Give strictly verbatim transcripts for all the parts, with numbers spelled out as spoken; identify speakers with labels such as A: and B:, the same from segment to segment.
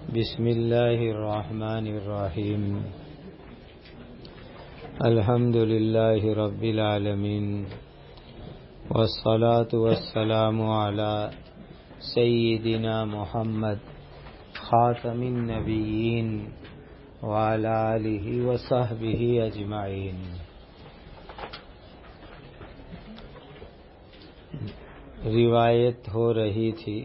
A: بسم اللہ الرحمن الرحیم الحمد للہ رب العالمین والصلاة والسلام علی سیدنا محمد خاتم النبیین وعلی آلہ وصحبہ اجمعین۔ روایت ہو رہی تھی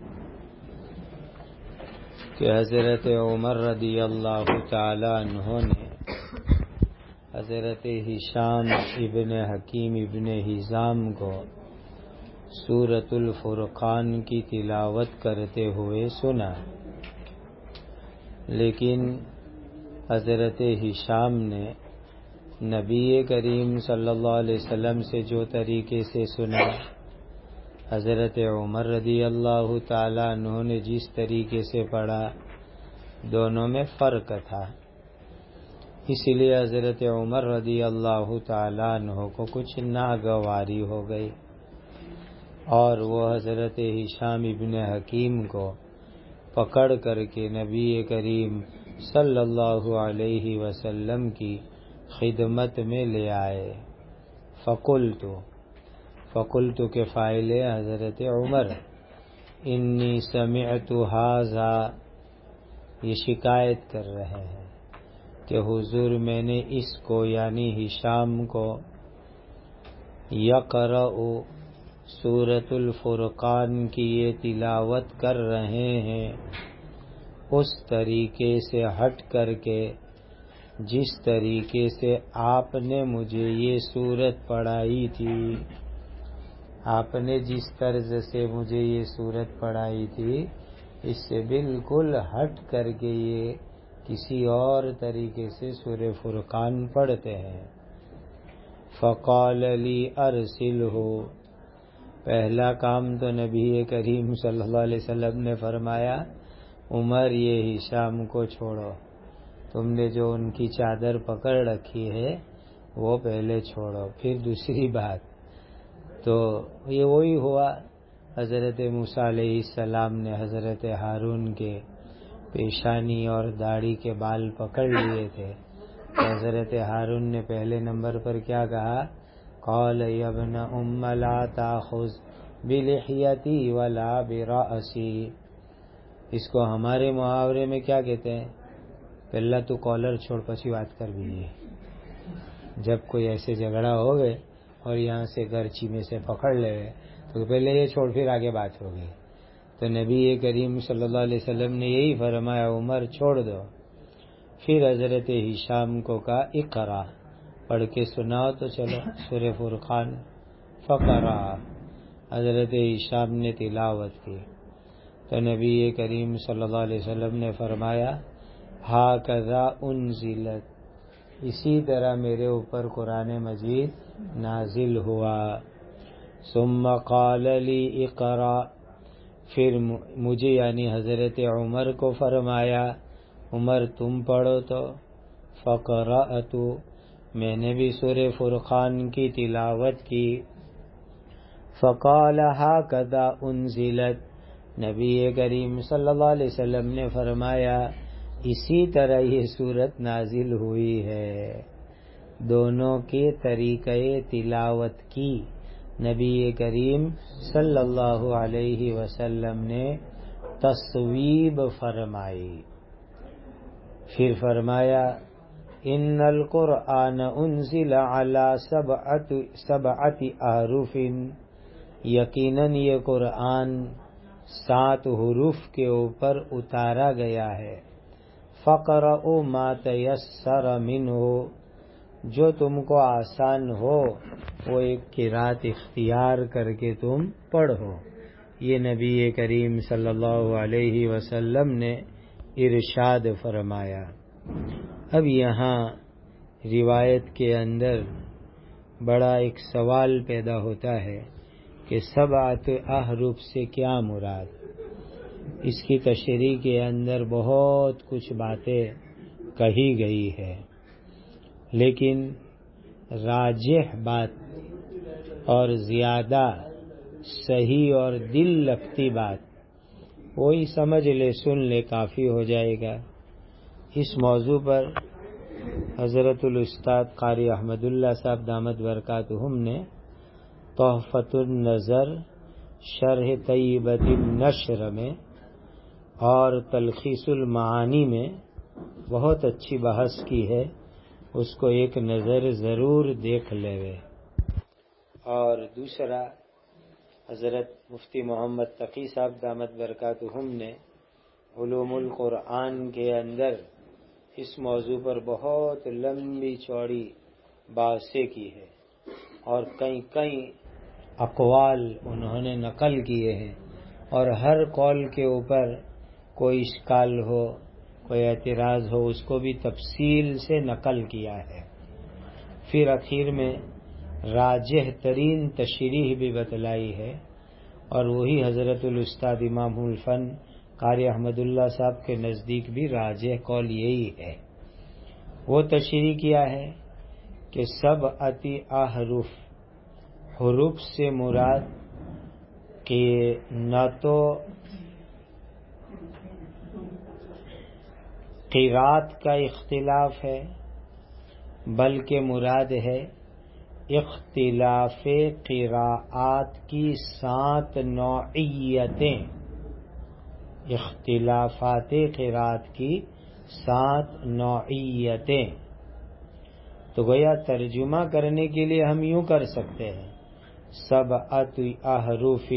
A: کہ حضرت عمر رضی اللہ تعالی عنہ نے حضرت ہشام ابن حکیم ابن حزام کو سورۃ الفرقان کی تلاوت کرتے ہوئے سنا، لیکن حضرت ہشام نے نبی کریم صلی اللہ علیہ وسلم سے جو طریقے سے سنا، حضرت عمر رضی اللہ تعالیٰ عنہ نے جس طریقے سے پڑھا، دونوں میں فرق تھا۔ اس لیے حضرت عمر رضی اللہ تعالیٰ عنہ کو کچھ ناگواری ہو گئی اور وہ حضرت ہشام ابن حکیم کو پکڑ کر کے نبی کریم صلی اللہ علیہ وسلم کی خدمت میں لے آئے۔ فقلت فقلت کے فاعل حضرت عمر، انی سمعت ھذا، یہ شکایت کر رہے ہیں کہ حضور میں نے اس کو یعنی ہشام کو یقرأ سورۃ الفرقان کی یہ تلاوت کر رہے ہیں اس طریقے سے ہٹ کر کے جس طریقے سے آپ نے مجھے یہ سورت پڑھائی تھی، آپ نے جس طرز سے مجھے یہ سورت پڑھائی تھی اس سے بالکل ہٹ کر کے یہ کسی اور طریقے سے سورہ فرقان پڑھتے ہیں۔ فقال لی ارسلہ، پہلا کام تو نبی کریم صلی اللہ علیہ وسلم نے فرمایا، عمر یہ ہشام کو چھوڑو، تم نے جو ان کی چادر پکڑ رکھی ہے وہ پہلے چھوڑو۔ پھر دوسری بات تو یہ وہی ہوا، حضرت موسیٰ علیہ السلام نے حضرت ہارون کے پیشانی اور داڑھی کے بال پکڑ لیے تھے، تو حضرت ہارون نے پہلے نمبر پر کیا کہا، قال یا ابن ام لا تاخذ بلحیتی ولا برأسی، اس کو ہمارے محاورے میں کیا کہتے ہیں، پہلا تو کالر چھوڑ پچھی بات کر دیجیے۔ جب کوئی ایسے جھگڑا ہو گئے اور یہاں سے گرچی میں سے پکڑ لے گئے تو پہلے یہ چھوڑ پھر آگے بات ہوگی، تو نبی کریم صلی اللہ علیہ وسلم نے یہی فرمایا، عمر چھوڑ دو۔ پھر حضرت ہشام کو کہا اقرا، پڑھ کے سناؤ تو چلو سورہ فرقان۔ فقرا، حضرت ہشام نے تلاوت کی تو نبی کریم صلی اللہ علیہ وسلم نے فرمایا، ھذا انزلت، اسی طرح میرے اوپر قرآن مجید نازل ہوا۔ ثم قال لی اقرا، پھر مجھے یعنی حضرت عمر کو فرمایا، عمر تم پڑھو تو۔ فقرأت، میں نے بھی سورہ فرقان کی تلاوت کی۔ فقال ھذا انزلت، نبی کریم صلی اللہ علیہ وسلم نے فرمایا اسی طرح یہ سورت نازل ہوئی ہے۔ دونوں کے طریقے تلاوت کی نبی کریم صلی اللہ علیہ وسلم نے تصویب فرمائی۔ پھر فرمایا، ان القرآن انزل علی سبعۃ سبعۃ احرف، یقیناً یہ قرآن سات حروف کے اوپر اتارا گیا ہے۔ فقرؤوا ما تیسر منہ، جو تم کو آسان ہو وہ ایک قرات اختیار کر کے تم پڑھو۔ یہ نبی کریم صلی اللہ علیہ وسلم نے ارشاد فرمایا۔ اب یہاں روایت کے اندر بڑا ایک سوال پیدا ہوتا ہے کہ سبعۃ احرف سے کیا مراد؟ اس کی تشریح کے اندر بہت کچھ باتیں کہی گئی ہے، لیکن راجح بات اور زیادہ صحیح اور دل لگتی بات وہی سمجھ لے، سن لے، کافی ہو جائے گا۔ اس موضوع پر حضرت الاستاد قاری احمد اللہ صاحب دامت برکاتہم نے تحفۃ النظر شرح طیبۃ النشر میں اور تلخیص المعانی میں بہت اچھی بحث کی ہے، اس کو ایک نظر ضرور دیکھ لے۔ اور دوسرا، حضرت مفتی محمد تقی صاحب دامت برکاتہم نے علوم القرآن کے اندر اس موضوع پر بہت لمبی چوڑی بحثیں کی ہے اور کئی کئی اقوال انہوں نے نقل کیے ہیں، اور ہر قول کے اوپر کوئی اشکال ہو، کوئی اعتراض ہو، اس کو بھی تفصیل سے نقل کیا ہے۔ پھر اخیر میں راجح ترین تشریح بھی بتلائی ہے، اور وہی حضرت الاستاد امام الفن قاری احمد اللہ صاحب کے نزدیک بھی راجح قول یہی ہے۔ وہ تشریح کیا ہے کہ سب اتی احرف، حروف سے مراد کہ نہ تو قرات کا اختلاف ہے بلکہ مراد ہے اختلاف قراءات کی سات نوعیتیں، اختلافات قراءت کی سات نوعیتیں۔ تو گویا ترجمہ کرنے کے لیے ہم یوں کر سکتے ہیں، سبعۃ احرف،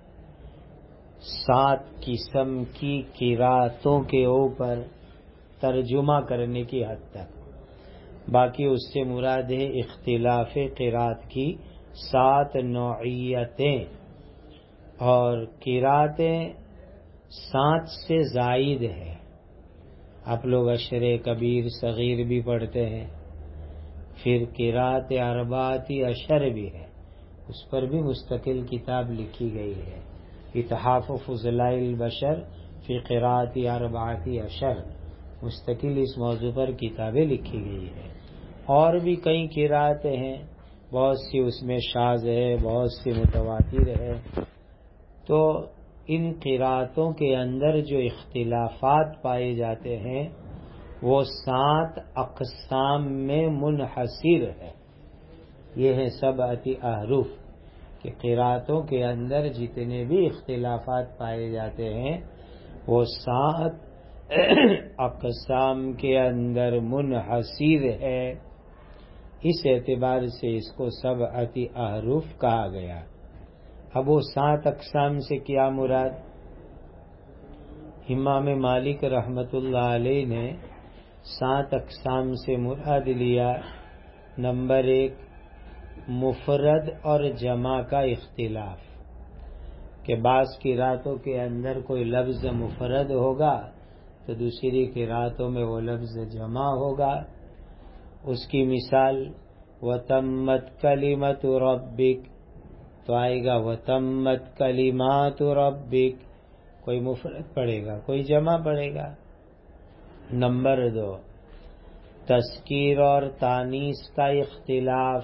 A: سات قسم کی قراءتوں کے اوپر ترجمہ کرنے کی حد تک، باقی اس سے مراد ہے اختلاف قراءت کی سات نوعیتیں، اور قراءتیں سات سے زائد ہے۔ آپ لوگ اشر کبیر صغیر بھی پڑھتے ہیں، پھر قراءت اربعۃ اشر بھی ہے، اس پر بھی مستقل کتاب لکھی گئی ہے، اتحاف فضلاء البشر فی قراءت اربعۃ اشر، مستقل اس موضوع پر کتابیں لکھی گئی ہے۔ اور بھی کئی قراءتیں ہیں، بہت سی اس میں شاذ ہے، بہت سی متواتر ہے۔ تو ان قراءتوں کے اندر جو اختلافات پائے جاتے ہیں وہ سات اقسام میں منحصر ہے۔ یہ ہے سبعۃ احرف کہ قراءتوں کے اندر جتنے بھی اختلافات پائے جاتے ہیں وہ سات اقسام کے اندر منحصر ہے، اس اعتبار سے اس کو سبعۃ احرف کہا گیا۔ اب وہ سات اقسام سے کیا مراد؟ امام مالک رحمۃ اللہ علیہ نے سات اقسام سے مراد لیا، نمبر ایک مفرد اور جمع کا اختلاف، کہ بعض قراءتوں کے اندر کوئی لفظ مفرد ہوگا تو دوسری قراءتوں میں وہ لفظ جمع ہوگا۔ اس کی مثال وَتَمَّتْ كَلِمَةُ رَبِّكَ، تو آئے گا وَتَمَّتْ كَلِمَاتُ رَبِّكَ، کوئی مفرد پڑھے گا، کوئی جمع پڑھے گا۔ نمبر دو تذکیر اور تانیث کا اختلاف،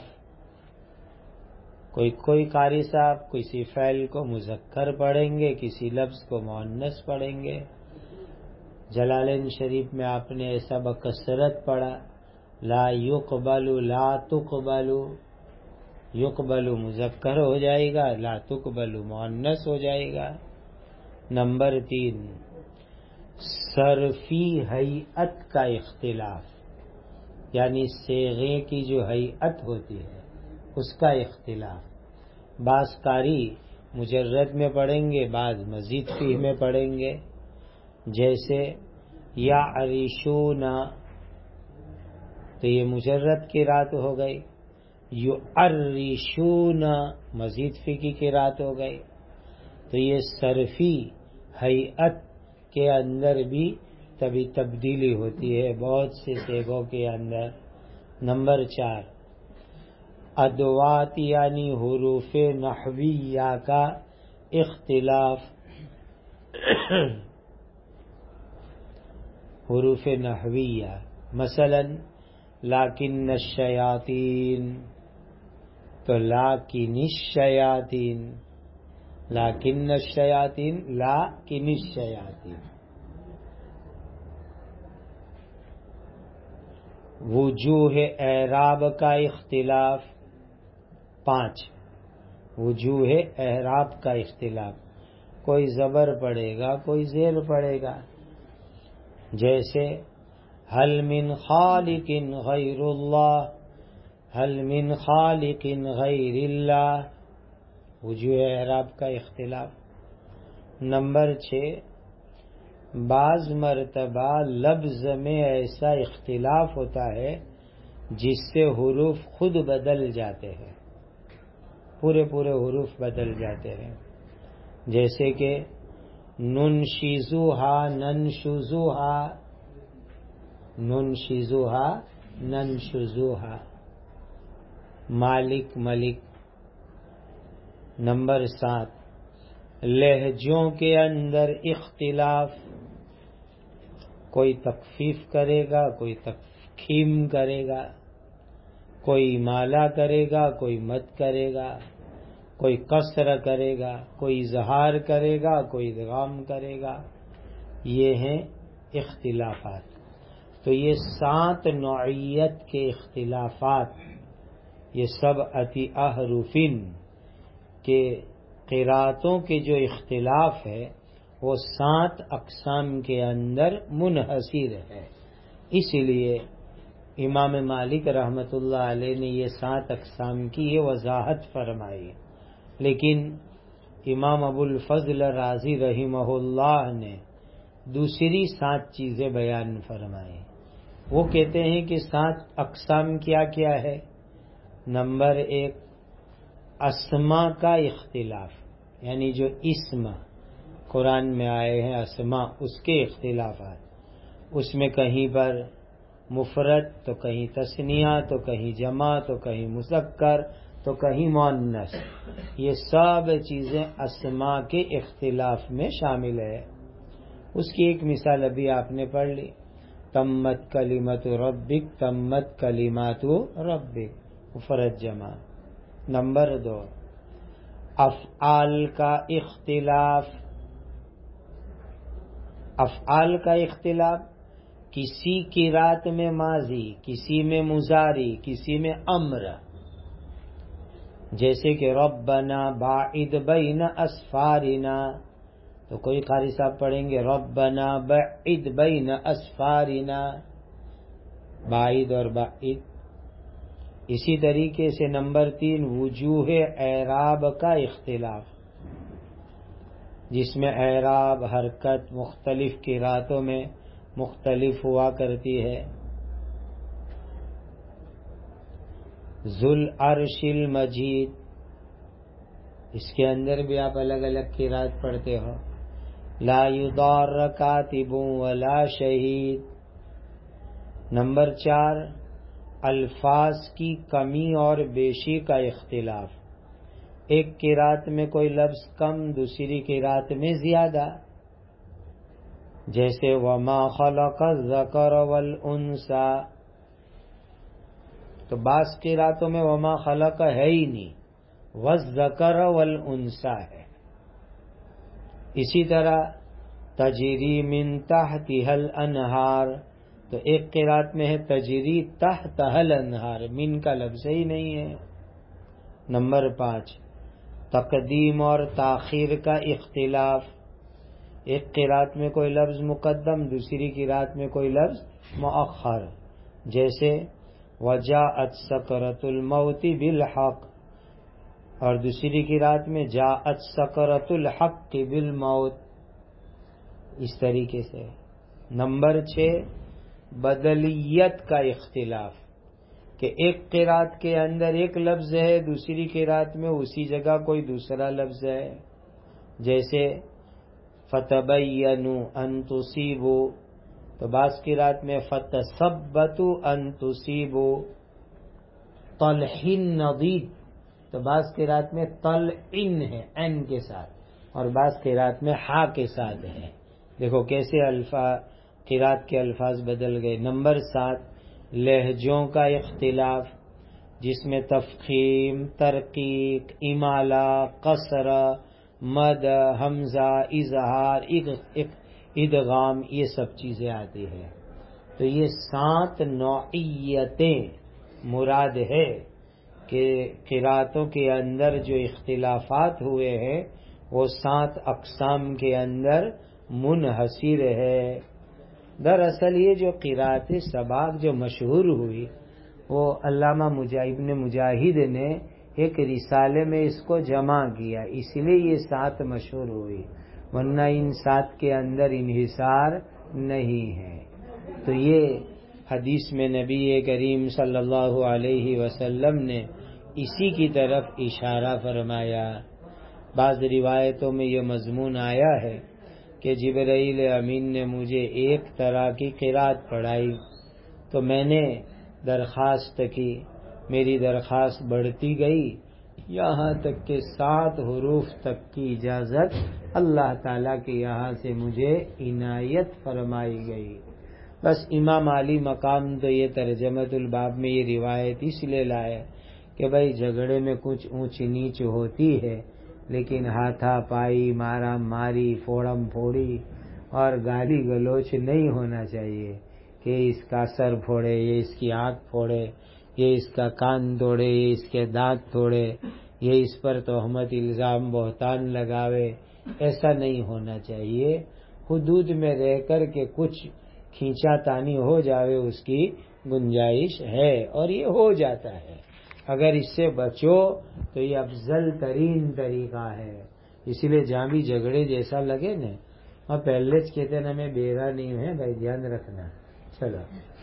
A: کوئی کوئی قاری صاحب کسی فعل کو مذکر پڑھیں گے، کسی لفظ کو مؤنث پڑھیں گے۔ جلالین شریف میں آپ نے ایسا بکثرت پڑھا، لا یقبل لا تقبل، یقبل مذکر ہو جائے گا، لا تقبل مؤنث ہو جائے گا۔ نمبر تین صرفی ہیئت کا اختلاف، یعنی صیغے کی جو ہیئت ہوتی ہے اس کا اختلاف، بعض قاری مجرد میں پڑھیں گے، بعض مزید فیہ میں پڑھیں گے، جیسے یعرشون، تو یہ مجرد قرات ہو گئی، یعرشون مزید فی کی قرات ہو گئی۔ تو یہ صرفی ہیئت کے اندر بھی تبھی تبدیلی ہوتی ہے بہت سے صیغوں کے اندر۔ نمبر چار ادوات یعنی حروف نحویہ کا اختلاف، حروف نحویہ مثلا لیکن الشیاطین، تو لیکن الشیاطین لیکن الشیاطین، لیکن الشیاطین. وجوہ اعراب کا اختلاف. پانچ، وجوہ اعراب کا اختلاف. کوئی زبر پڑے گا، کوئی زیر پڑے گا. جیسے هل من خالق غیر اللہ، هل من خالق غیر اللہ. وجوہ اعراب کا اختلاف. نمبر چھ، بعض مرتبہ لفظ میں ایسا اختلاف ہوتا ہے جس سے حروف خود بدل جاتے ہیں، پورے پورے حروف بدل جاتے ہیں. جیسے کہ ننشزوہا ننشزوہا، ننشزوہا ننشزوہا. مالک ملک. نمبر سات، لہجوں کے اندر اختلاف. کوئی تخفیف کرے گا، کوئی تفخیم کرے گا، کوئی مالا کرے گا، کوئی مد کرے گا، کوئی قصر کرے گا، کوئی اظہار کرے گا، کوئی ادغام کرے گا. یہ ہیں اختلافات. تو یہ سات نوعیت کے اختلافات، یہ سب اتی احرفین کے قراتوں کے جو اختلاف ہے وہ سات اقسام کے اندر منحصر ہے. اس لیے امام مالک رحمۃ اللہ علیہ نے یہ سات اقسام کی یہ وضاحت فرمائی. لیکن امام ابو الفضل رازی رحمہ اللہ نے دوسری سات چیزیں بیان فرمائی. وہ کہتے ہیں کہ سات اقسام کیا کیا ہے. نمبر ایک، اسما کا اختلاف، یعنی جو اسم قرآن میں آئے ہیں اسما، اس کے اختلافات. اس میں کہیں پر مفرد تو کہیں تثنیہ تو کہیں جمع تو کہیں مذکر تو کہیں مؤنث. یہ سب چیزیں اسما کے اختلاف میں شامل ہے. اس کی ایک مثال ابھی آپ نے پڑھ لی، تمت کلمت ربک، تمت کلمات ربک، مفرد جمع. نمبر دو، افعال کا اختلاف. افعال کا اختلاف، کسی قرات میں ماضی، کسی میں مضارع، کسی میں امر. جیسے کہ ربنا باعد بین اسفارنا، تو کوئی قاری صاحب پڑھیں گے ربنا باعد بین اسفارنا، باعد اور باعد. اسی طریقے سے نمبر تین، وجوہ اعراب کا اختلاف، جس میں اعراب حرکت مختلف قراتوں میں مختلف ہوا کرتی ہے. ذل عرش المجید، اس کے اندر بھی آپ الگ الگ قرات پڑھتے ہو. لا یضار کاتب ولا شہید. نمبر چار، الفاظ کی کمی اور بیشی کا اختلاف. ایک قرات میں کوئی لفظ کم، دوسری قرات میں زیادہ. جیسے وما خلق الذکر والانثى، تو بعض قراتوں میں وما خلق ہے ہی نہیں، والذکر والانثى ہے. اسی طرح تجری من تحتها الانہار، تو ایک قرات میں ہے تجری تحتها الانہار، من کا لفظ ہی نہیں ہے. نمبر پانچ، تقدیم اور تاخیر کا اختلاف. ایک قرات میں کوئی لفظ مقدم، دوسری قرات میں کوئی لفظ مؤخر. جیسے وجاءت سکرۃ الموت بالحق، اور دوسری قرات میں جاءت سکرۃ الحق بالموت. اس طریقے سے. نمبر چھ، بدلیت کا اختلاف، کہ ایک قرات کے اندر ایک لفظ ہے، دوسری قرات میں اسی جگہ کوئی دوسرا لفظ ہے. جیسے فتبینوا ان تصیبوا، تو بعض قرات میں فتثبتوا ان تصیبوا. طلح نضید، تو بعض قرات میں طلع ہے ان کے ساتھ، اور بعض قرات میں ہا کے ساتھ ہے. دیکھو کیسے الفاظ قرات کے الفاظ بدل گئے. نمبر سات، لہجوں کا اختلاف، جس میں تفخیم، ترقیق، امالہ، قصر، مد، حمزہ، اظہار، ادغام، یہ سب چیزیں آتی ہیں. تو یہ سات نوعیتیں مراد ہے کہ قراتوں کے اندر جو اختلافات ہوئے ہیں وہ سات اقسام کے اندر منحصر ہے. دراصل یہ جو قرات سباق جو مشہور ہوئی وہ علامہ ابن مجاہد نے ایک رسالے میں اس کو جمع کیا، اس لیے یہ سات مشہور ہوئی، ورنہ ان سات کے اندر انحصار نہیں ہے. تو یہ حدیث میں نبی کریم صلی اللہ علیہ وسلم نے اسی کی طرف اشارہ فرمایا. بعض روایتوں میں یہ مضمون آیا ہے کہ جبرائیل امین نے مجھے ایک طرح کی قرات پڑھائی تو میں نے درخواست کی، میری درخواست بڑھتی گئی یہاں تک کہ سات حروف تک کی اجازت اللہ تعالیٰ کے یہاں سے مجھے عنایت فرمائی گئی. بس امام علی مقام تو یہ ترجمۃ الباب میں یہ روایت اس لیے لائے کہ بھائی جھگڑے میں کچھ اونچ نیچ ہوتی ہے، لیکن ہاتھا پائی، مارا ماری، فوڑم پھوڑی اور گالی گلوچ نہیں ہونا چاہیے کہ اس کا سر پھوڑے، یہ اس کی آنکھ پھوڑے، یہ اس کا کان توڑے، یہ اس کے دانت توڑے، یہ اس پر تہمت الزام بہتان لگاوے. ایسا نہیں ہونا چاہیے. حدود میں رہ کر کے کچھ کھینچا تانی ہو جاوے اس کی گنجائش ہے، اور یہ ہو جاتا ہے. اگر اس سے بچو تو یہ افضل ترین طریقہ ہے. اسی لیے جہاں بھی جھگڑے جیسا لگے نا، اور پہلے کہتے نا میں بیرا نہیں ہے بھائی، دھیان رکھنا. چلو.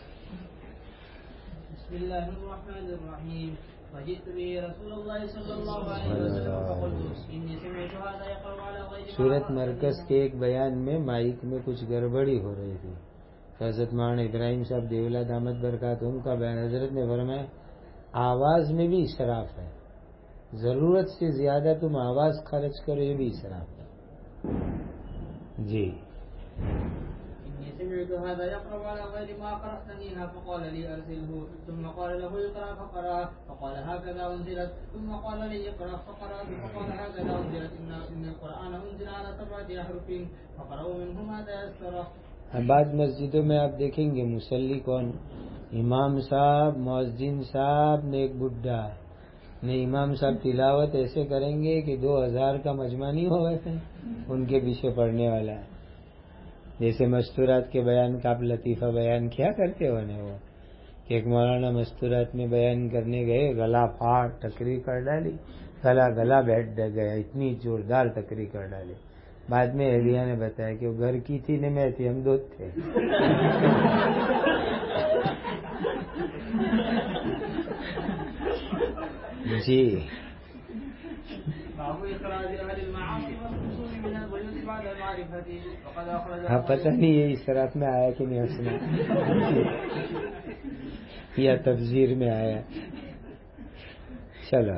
B: بسم اللہ الرحمن الرحیم. وجئت به رسول اللہ صلی اللہ علیہ وسلم فقلت انی سمعت هذا يقرأ على غير ما
A: سورت مرکز کے ایک بیان میں مائک میں کچھ گڑبڑی ہو رہی تھی. حضرت مولانا ابراہیم صاحب دیولہ دامت برکاتہم کا بیان، حضرت نے فرمایا آواز میں بھی اسراف ہے، ضرورت سے زیادہ تم آواز خرچ کرو، یہ بھی اسراف ہے. جی.
B: سمعت هذا يقرأ على غير ما قرأتنيها فقال لي أرسله، ثم قال له اقرأ فقرأ فقال هكذا أنزلت، ثم قال لي اقرأ فقرأت فقال هكذا أنزلت، إن القرآن أنزل على سبعة أحرف فقرأوا منه ما تيسر.
A: بعض مسجدوں میں آپ دیکھیں گے مصلی کون، امام صاحب، مؤذن صاحب نے ایک بڈھا نے. امام صاحب تلاوت ایسے کریں گے کہ دو ہزار کا مجمع نہیں ہو گئے تھے ان کے پیچھے پڑھنے والا. جیسے مستورات کے بیان کا آپ لطیفہ بیان کیا کرتے ہو نا، وہ کہ ایک مولانا مستورات میں بیان کرنے گئے، گلا پھاٹ تقریر کر ڈالی، گلا گلا بیٹھ گیا، اتنی زوردار تقریر کر ڈالی. بعد میں اہلیہ نے بتایا کہ وہ گھر کی تھی نہیں میں تھی، ہم دو تھے. جی. ہاں پتہ نہیں یہ اسراف میں آیا کہ نہیں اسنا یا تفسیر میں آیا. چلو.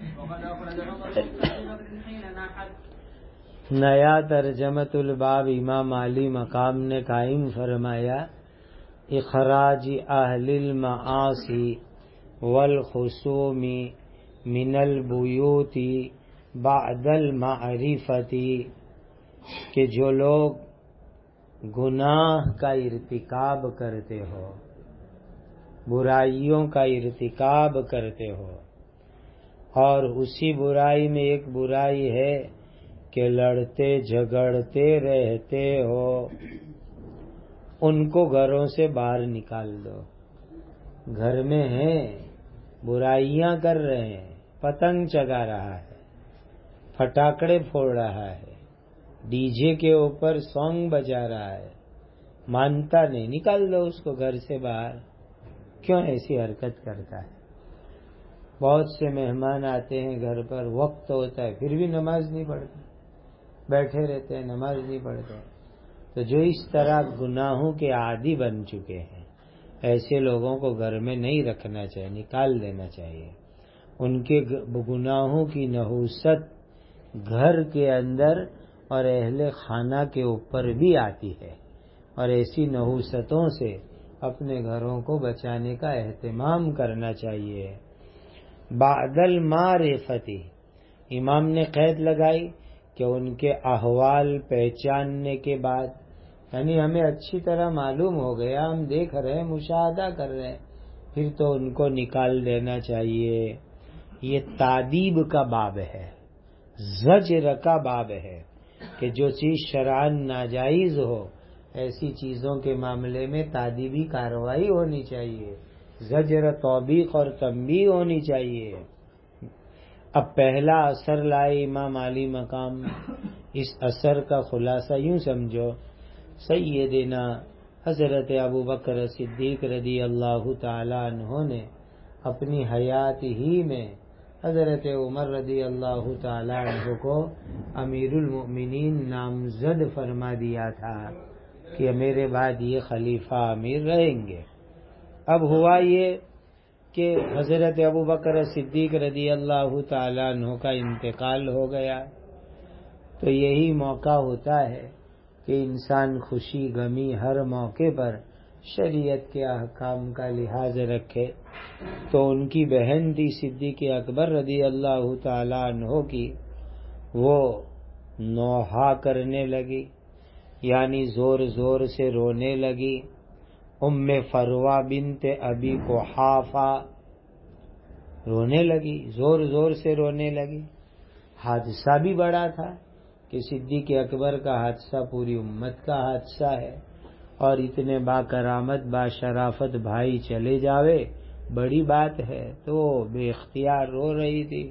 A: نیا ترجمۃ الباب امام علی مقام نے قائم فرمایا اخراج اہل المعاصی والخصوم من البیوت بعد المعرفت، کہ جو لوگ گناہ کا ارتکاب کرتے ہو، برائیوں کا ارتکاب کرتے ہو، اور اسی برائی میں ایک برائی ہے کہ لڑتے جھگڑتے رہتے ہو، ان کو گھروں سے باہر نکال دو. گھر میں ہیں، برائیاں کر رہے ہیں، پتنگ چگا رہا ہے، پٹاکڑے پھوڑ رہا ہے، ڈی جے کے اوپر سانگ بجا رہا ہے، مانتا نہیں، نکال دو اس کو گھر سے باہر. کیوں ایسی حرکت کرتا ہے؟ بہت سے مہمان آتے ہیں گھر پر، وقت ہوتا ہے پھر بھی نماز نہیں پڑھتے، بیٹھے رہتے ہیں نماز نہیں پڑھتے. تو جو اس طرح گناہوں کے عادی بن چکے ہیں ایسے لوگوں کو گھر میں نہیں رکھنا چاہیے، نکال دینا چاہیے. ان کے گناہوں کی نحوست گھر کے اندر اور اہل خانہ کے اوپر بھی آتی ہے، اور ایسی نحوستوں سے اپنے گھروں کو بچانے کا اہتمام کرنا چاہیے. بعد المعرفت، امام نے قید لگائی کہ ان کے احوال پہچاننے کے بعد، یعنی ہمیں اچھی طرح معلوم ہو گیا، ہم دیکھ رہے ہیں، مشاہدہ کر رہے ہیں، پھر تو ان کو نکال دینا چاہیے۔ یہ تادیب کا باب ہے، زجر کا باب ہے کہ جو چیز شرعاً ناجائز ہو ایسی چیزوں کے معاملے میں تادیبی کارروائی ہونی چاہیے، زجر، توبیخ اور تنبیہ ہونی چاہیے۔ اب پہلا اثر لائے امام علی مقام، اس اثر کا خلاصہ یوں سمجھو، سیدنا حضرت ابو بکر صدیق رضی اللہ تعالی عنہ نے اپنی حیات ہی میں حضرت عمر رضی اللہ تعالی عنہ کو امیر المؤمنین نامزد فرما دیا تھا کہ میرے بعد یہ خلیفہ امیر رہیں گے۔ اب ہوا یہ کہ حضرت ابو بکر صدیق رضی اللہ تعالی عنہ کا انتقال ہو گیا، تو یہی موقع ہوتا ہے کہ انسان خوشی غمی ہر موقع پر شریعت کے احکام کا لحاظ رکھے۔ تو ان کی بہن تھی صدیق اکبر رضی اللہ تعالی عنہ کی، وہ نوحہ کرنے لگی، یعنی زور زور سے رونے لگی۔ ام فروہ بنت ابی قحافہ رونے لگی، زور زور سے رونے لگی۔ حادثہ بھی بڑا تھا کہ صدیق اکبر کا حادثہ پوری امت کا حادثہ ہے، اور اتنے با کرامت با شرافت بھائی چلے جاوے بڑی بات ہے، تو بے اختیار رو رہی تھی۔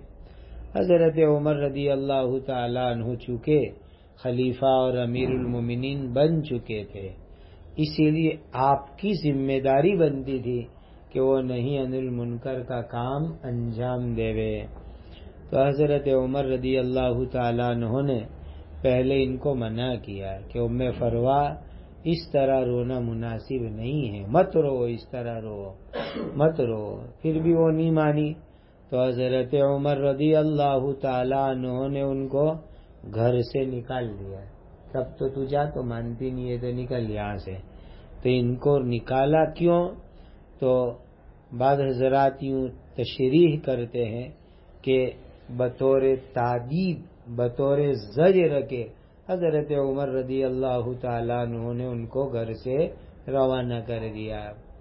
A: حضرت عمر رضی اللہ تعالی عنہ چونکہ خلیفہ اور امیر المومنین بن چکے تھے، اسی لیے آپ کی ذمہ داری بنتی تھی کہ وہ نہیں عن المنکر کا کام انجام دیوے۔ تو حضرت عمر رضی اللہ تعالی عنہ نے پہلے ان کو منع کیا کہ ام فروہ اس طرح رونا مناسب نہیں ہے، مت رو، اس طرح رو مت رو، پھر بھی وہ نہیں مانی۔ تو حضرت عمر رضی اللہ تعالی عنہ نے ان کو گھر سے نکال دیا، تب تو تجھا تو مانتی نہیں ہے تو نکل یہاں سے۔ تو ان کو نکالا کیوں؟ تو بعض حضرات یوں تشریح کرتے ہیں کہ بطور تادیب، بطور زجر کے حضرت عمر رضی اللہ تعالیٰ عنہ نے ان کو گھر سے روانہ کر دیا۔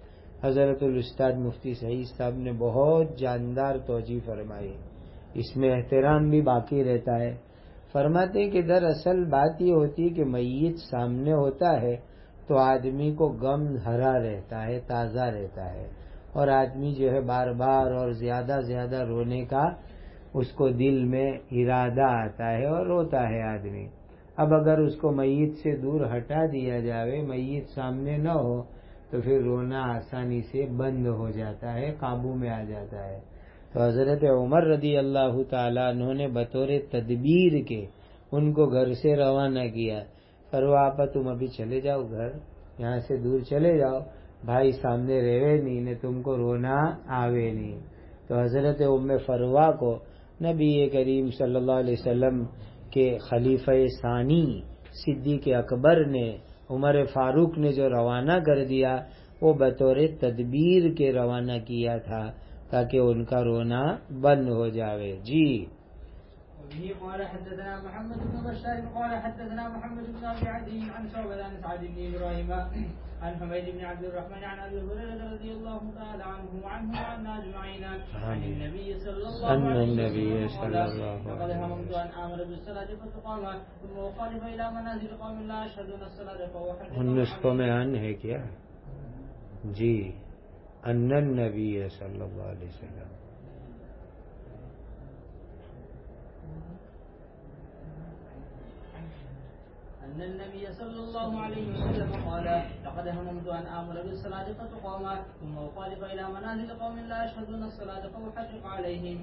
A: حضرت الاستاذ مفتی سعید صاحب نے بہت جاندار توجیہ فرمائی، اس میں احترام بھی باقی رہتا ہے۔ فرماتے ہیں کہ دراصل بات یہ ہوتی ہے کہ میت سامنے ہوتا ہے تو آدمی کو غم ہرا رہتا ہے، تازہ رہتا ہے، اور آدمی جو ہے بار بار اور زیادہ زیادہ رونے کا اس کو دل میں ارادہ آتا ہے اور روتا ہے آدمی۔ اب اگر اس کو میت سے دور ہٹا دیا جاوے، میت سامنے نہ ہو، تو پھر رونا آسانی سے بند ہو جاتا ہے، قابو میں آ جاتا ہے۔ تو حضرت عمر رضی اللہ تعالیٰ عنہ نے بطور تدبیر کے ان کو گھر سے روانہ کیا۔ فروا آپا تم ابھی چلے جاؤ گھر، یہاں سے دور چلے جاؤ، بھائی سامنے رہے نہیں نے تم کو رونا آوے نہیں۔ تو حضرت ام فروا کو نبی کریم صلی اللہ علیہ وسلم کے خلیفہ ثانی صدیق اکبر نے، عمر فاروق نے جو روانہ کر دیا، وہ بطور تدبیر کے روانہ کیا تھا تاکہ ان کا رونا بند ہو جاوے۔ جی
B: وبه قال حدثنا محمد بن بشار قال حدثنا محمد بن ابي عدي عن شعبة عن سعد بن ابراهيم عن حميد بن عبد الرحمن عن ابي هريرة رضي الله تعالى عنه وعنه وعن اجمعين عن النبي صلى الله عليه وسلم قال لقد هممت ان امر بالصلاة فتقام ثم اخالف الى منازل قوم لا يشهدون الصلاة فاحرق
A: ان نسخوں میں ان ہے کیا؟ جی ان النبی صلی اللہ علیہ وسلم
B: أن النبي صلى الله عليه وسلم قال لقد هممت أن آمر بالصلاة فتقام ثم أخالف إلى منازل قوم لا يشهدون الصلاة فأحرق عليهم۔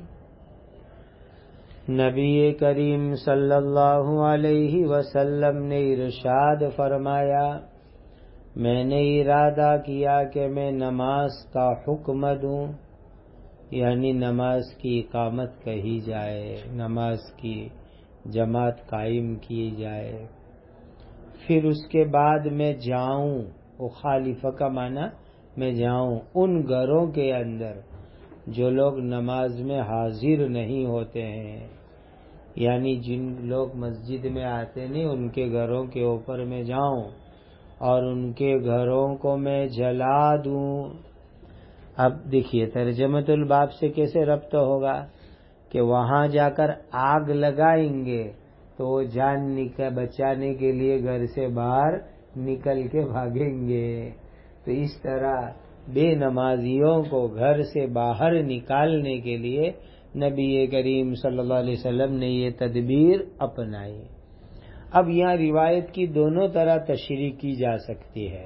A: نبی کریم صلی اللہ علیہ وسلم نے ارشاد فرمایا، میں نے ارادہ کیا کہ میں نماز کا حکم دوں، یعنی نماز کی اقامت کہی جائے، نماز کی جماعت قائم کی جائے، پھر اس کے بعد میں جاؤں، اخالف کا معنی میں جاؤں ان گھروں کے اندر جو لوگ نماز میں حاضر نہیں ہوتے ہیں، یعنی جن لوگ مسجد میں آتے نہیں ان کے گھروں کے اوپر میں جاؤں اور ان کے گھروں کو میں جلا دوں. اب دیکھیے ترجمۃ الباب سے کیسے ربط ہوگا کہ وہاں جا کر آگ لگائیں گے تو وہ جان بچانے کے لیے گھر سے باہر نکل کے بھاگیں گے. تو اس طرح بے نمازیوں کو گھر سے باہر نکالنے کے لیے نبی کریم صلی اللہ علیہ وسلم نے یہ تدبیر اپنائی. اب یہاں روایت کی دونوں طرح تشریح کی جا سکتی ہے.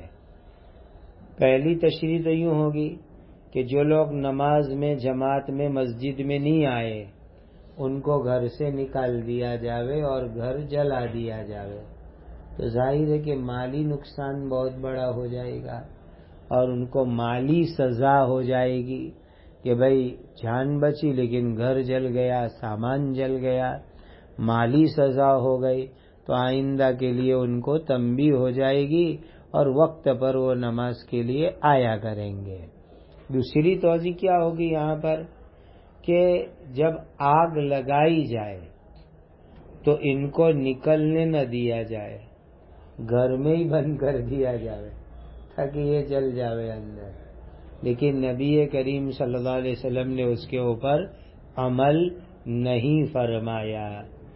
A: پہلی تشریح تو یوں ہوگی کہ جو لوگ نماز میں جماعت میں مسجد میں نہیں آئے ان کو گھر سے نکال دیا جاوے اور گھر جلا دیا جاوے. تو ظاہر ہے کہ مالی نقصان بہت بڑا ہو جائے گا اور ان کو مالی سزا ہو جائے گی کہ بھائی جان بچی لیکن گھر جل گیا، سامان جل گیا، مالی سزا ہو گئی. تو آئندہ کے لیے ان کو تنبیہ ہو جائے گی اور وقت پر وہ نماز کے لیے آیا کریں گے. دوسری توضیح کیا ہوگی یہاں پر کہ جب آگ لگائی جائے تو ان کو نکلنے نہ دیا جائے، گھر میں ہی بند کر دیا جائے تاکہ یہ جل جاوے اندر. لیکن نبی کریم صلی اللہ علیہ وسلم نے اس کے اوپر عمل نہیں فرمایا.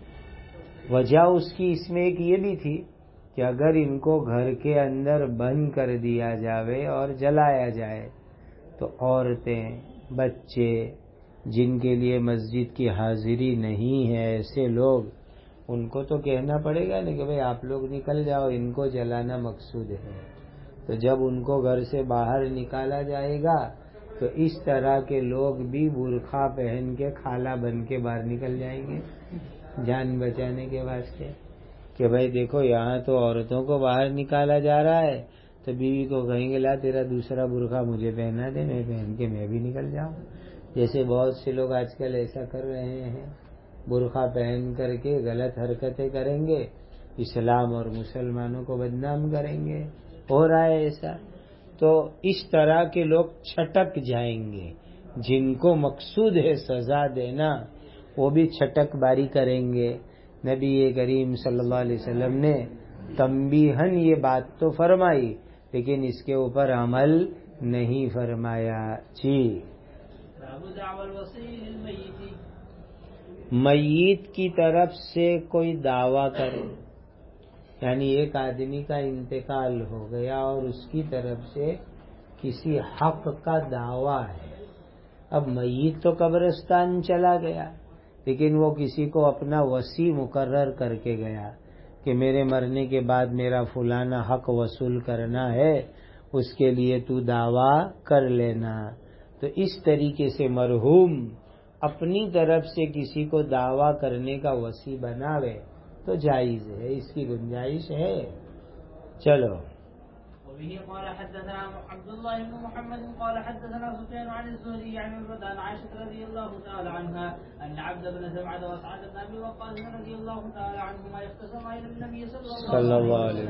A: وجہ اس کی اس میں ایک یہ بھی تھی کہ اگر ان کو گھر کے اندر بند کر دیا جاوے اور جلایا جائے تو عورتیں، بچے جن کے لیے مسجد کی حاضری نہیں ہے، ایسے لوگ، ان کو تو کہنا پڑے گا نا کہ بھئی آپ لوگ نکل جاؤ، ان کو جلانا مقصود ہے. تو جب ان کو گھر سے باہر نکالا جائے گا تو اس طرح کے لوگ بھی برقع پہن کے خالہ بن کے باہر نکل جائیں گے جان بچانے کے واسطے کہ بھائی دیکھو یہاں تو عورتوں کو باہر نکالا جا رہا ہے، تو بیوی کو کہیں گے لا تیرا دوسرا برقع مجھے پہنا دے، میں پہن کے میں بھی نکل جاؤں. جیسے بہت سے لوگ آج کل ایسا کر رہے ہیں، برقع پہن کر کے غلط حرکتیں کریں گے، اسلام اور مسلمانوں کو بدنام کریں گے. ہو رہا ہے ایسا. تو اس طرح کے لوگ چھٹک جائیں گے. جن کو مقصود ہے سزا دینا وہ بھی چھٹک باری کریں گے. نبی کریم صلی اللہ علیہ وسلم نے تنبیہاً یہ بات تو فرمائی لیکن اس کے اوپر عمل نہیں فرمایا. جی میت کی طرف سے کوئی دعویٰ کرے، یعنی ایک آدمی کا انتقال ہو گیا اور اس کی طرف سے کسی حق کا دعویٰ ہے. اب میت تو قبرستان چلا گیا لیکن وہ کسی کو اپنا وصی مقرر کر کے گیا کہ میرے مرنے کے بعد میرا فلانا حق وصول کرنا ہے، اس کے لیے تو دعویٰ کر لینا. تو اس طریقے سے مرحوم اپنی طرف سے کسی کو دعویٰ کرنے کا وصی بناوے تو جائز ہے، اس کی گنجائش ہے. چلو.
B: وبه قال حدثنا عبد الله بن محمد قال حدثنا سفيان عن الزهري عن عروة عن عائشة رضي الله تعالى عنها أن عبد بن زمعة وسعد بن أبي وقاص رضي الله تعالى عنهما اختصما إلى النبي صلى الله عليه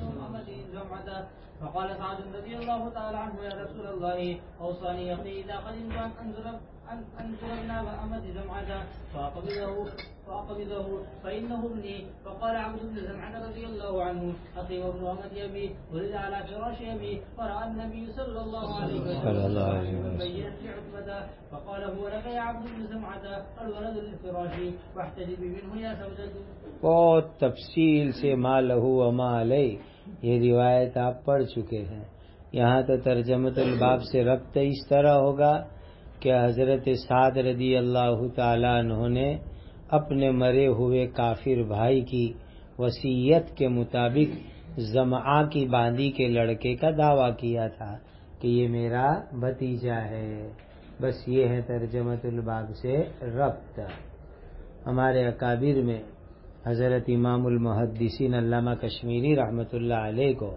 B: وسلم فقال سعد رضي الله تعالى عنه يا رسول الله أوصاني أخي إذا قدمت أن أنزل أن أنزل ابن أمة زمعة فأقبضه فأقبضه فإنه ابني. فقال عبد بن زمعة رضي الله عنه أخي وابن أمة أبي ولد على فراش أبي. فرأى النبي صلى الله عليه وسلم بينا لعتبة فقال هو لك يا عبد بن زمعة الولد للفراش واحتجب منه يا سودة.
A: بہت تفصیل سے ما لہو وما علیہ یہ روایت آپ پڑھ چکے ہیں. یہاں تو ترجمۃ الباب سے ربط اس طرح ہوگا کہ حضرت سعد رضی اللہ تعالیٰ عنہ نے اپنے مرے ہوئے کافر بھائی کی وصیت کے مطابق زمعہ کی باندی کے لڑکے کا دعویٰ کیا تھا کہ یہ میرا بھتیجا ہے. بس یہ ہے ترجمۃ الباب سے ربط. ہمارے اکابر میں حضرت امام المحدثین علامہ کشمیری رحمۃ اللہ علیہ کو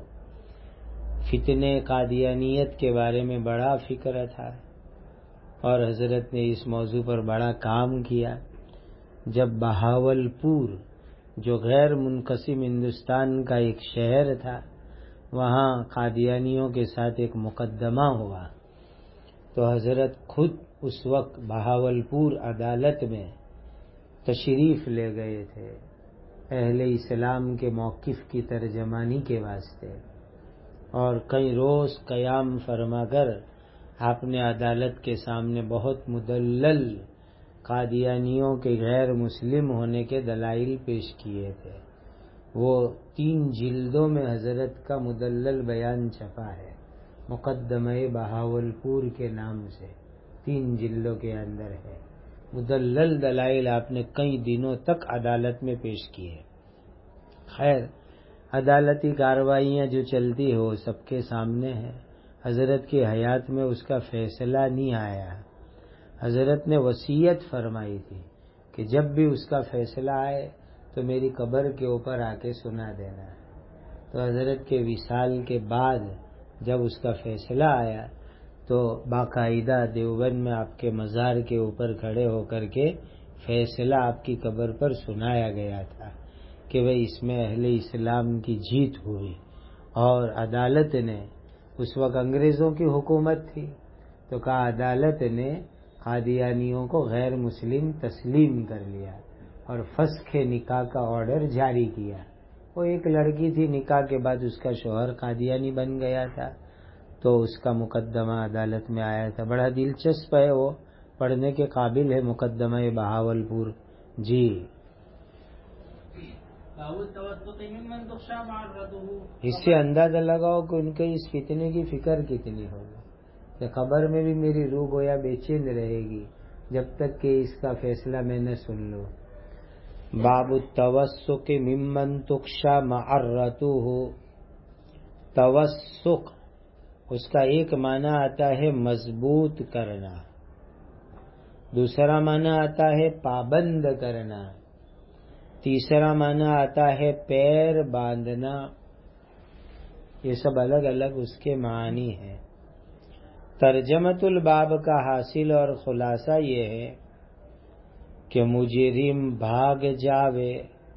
A: فتنے قادیانیت کے بارے میں بڑا فکر تھا اور حضرت نے اس موضوع پر بڑا کام کیا. جب بہاول پور جو غیر منقسم ہندوستان کا ایک شہر تھا وہاں قادیانیوں کے ساتھ ایک مقدمہ ہوا تو حضرت خود اس وقت بہاول پور عدالت میں تشریف لے گئے تھے اہل اسلام کے موقف کی ترجمانی کے واسطے، اور کئی روز قیام فرما کر آپ نے عدالت کے سامنے بہت مدلل قادیانیوں کے غیر مسلم ہونے کے دلائل پیش کیے تھے۔ وہ تین جلدوں میں حضرت کا مدلل بیان چھپا ہے، مقدمہ بہاولپور کے نام سے، تین جلدوں کے اندر ہے۔ مدلل دلائل آپ نے کئی دنوں تک عدالت میں پیش کیے۔ خیر، عدالتی کارروائیاں جو چلتی ہو سب کے سامنے ہے۔ حضرت کی حیات میں اس کا فیصلہ نہیں آیا۔ حضرت نے وصیت فرمائی تھی کہ جب بھی اس کا فیصلہ آئے تو میری قبر کے اوپر آ کے سنا دینا۔ تو حضرت کے وصال کے بعد جب اس کا فیصلہ آیا تو باقاعدہ دیوبند میں آپ کے مزار کے اوپر کھڑے ہو کر کے فیصلہ آپ کی قبر پر سنایا گیا تھا کہ بھئی اس میں اہل اسلام کی جیت ہوئی، اور عدالت نے، اس وقت انگریزوں کی حکومت تھی، تو کہا عدالت نے قادیانیوں کو غیر مسلم تسلیم کر لیا اور فسخ نکاح کا آرڈر جاری کیا۔ وہ ایک لڑکی تھی، نکاح کے بعد اس کا شوہر قادیانی بن گیا تھا، تو اس کا مقدمہ عدالت میں آیا تھا۔ بڑا دلچسپ ہے، وہ پڑھنے کے قابل ہے، مقدمہ بہاولپور۔ جی، اس سے اندازہ لگاؤ کہ ان کے اس فتنے کی فکر کتنی ہوگی کہ قبر میں بھی میری روح گویا بے چین رہے گی جب تک کہ اس کا فیصلہ میں نہ سن لوں۔ باب التوسق ممن تخشى معرته۔ توسق اس کا ایک معنی آتا ہے مضبوط کرنا، دوسرا معنی آتا ہے پابند کرنا، تیسرا معنی آتا ہے پیر باندھنا۔ یہ سب الگ الگ اس کے معنی ہیں۔ ترجمۃ الباب کا حاصل اور خلاصہ یہ ہے کہ مجرم بھاگ جاوے،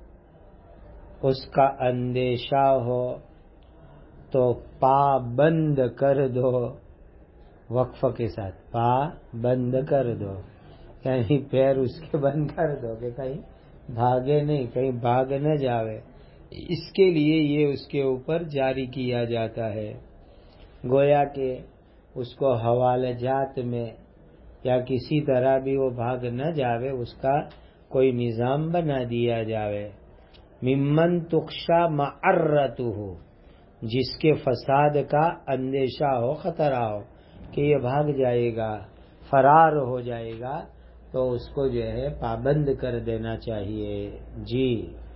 A: اس کا اندیشہ ہو تو پا بند کر دو، وقفہ کے ساتھ پا بند کر دو، یعنی پیر اس کے بند کر دو کہ کہیں بھاگے نہیں، کہیں بھاگ نہ جاوے۔ اس کے لیے یہ اس کے اوپر جاری کیا جاتا ہے، گویا کہ اس کو حوالہ جات میں یا کسی طرح بھی وہ بھاگ نہ جاوے، اس کا کوئی نظام بنا دیا جاوے۔ ممن تخشى معرته، جس کے فساد کا اندیشہ ہو، خطرہ ہو کہ یہ بھاگ جائے گا، فرار ہو جائے گا، تو اس کو جو ہے پابند کر دینا چاہیے۔ جی،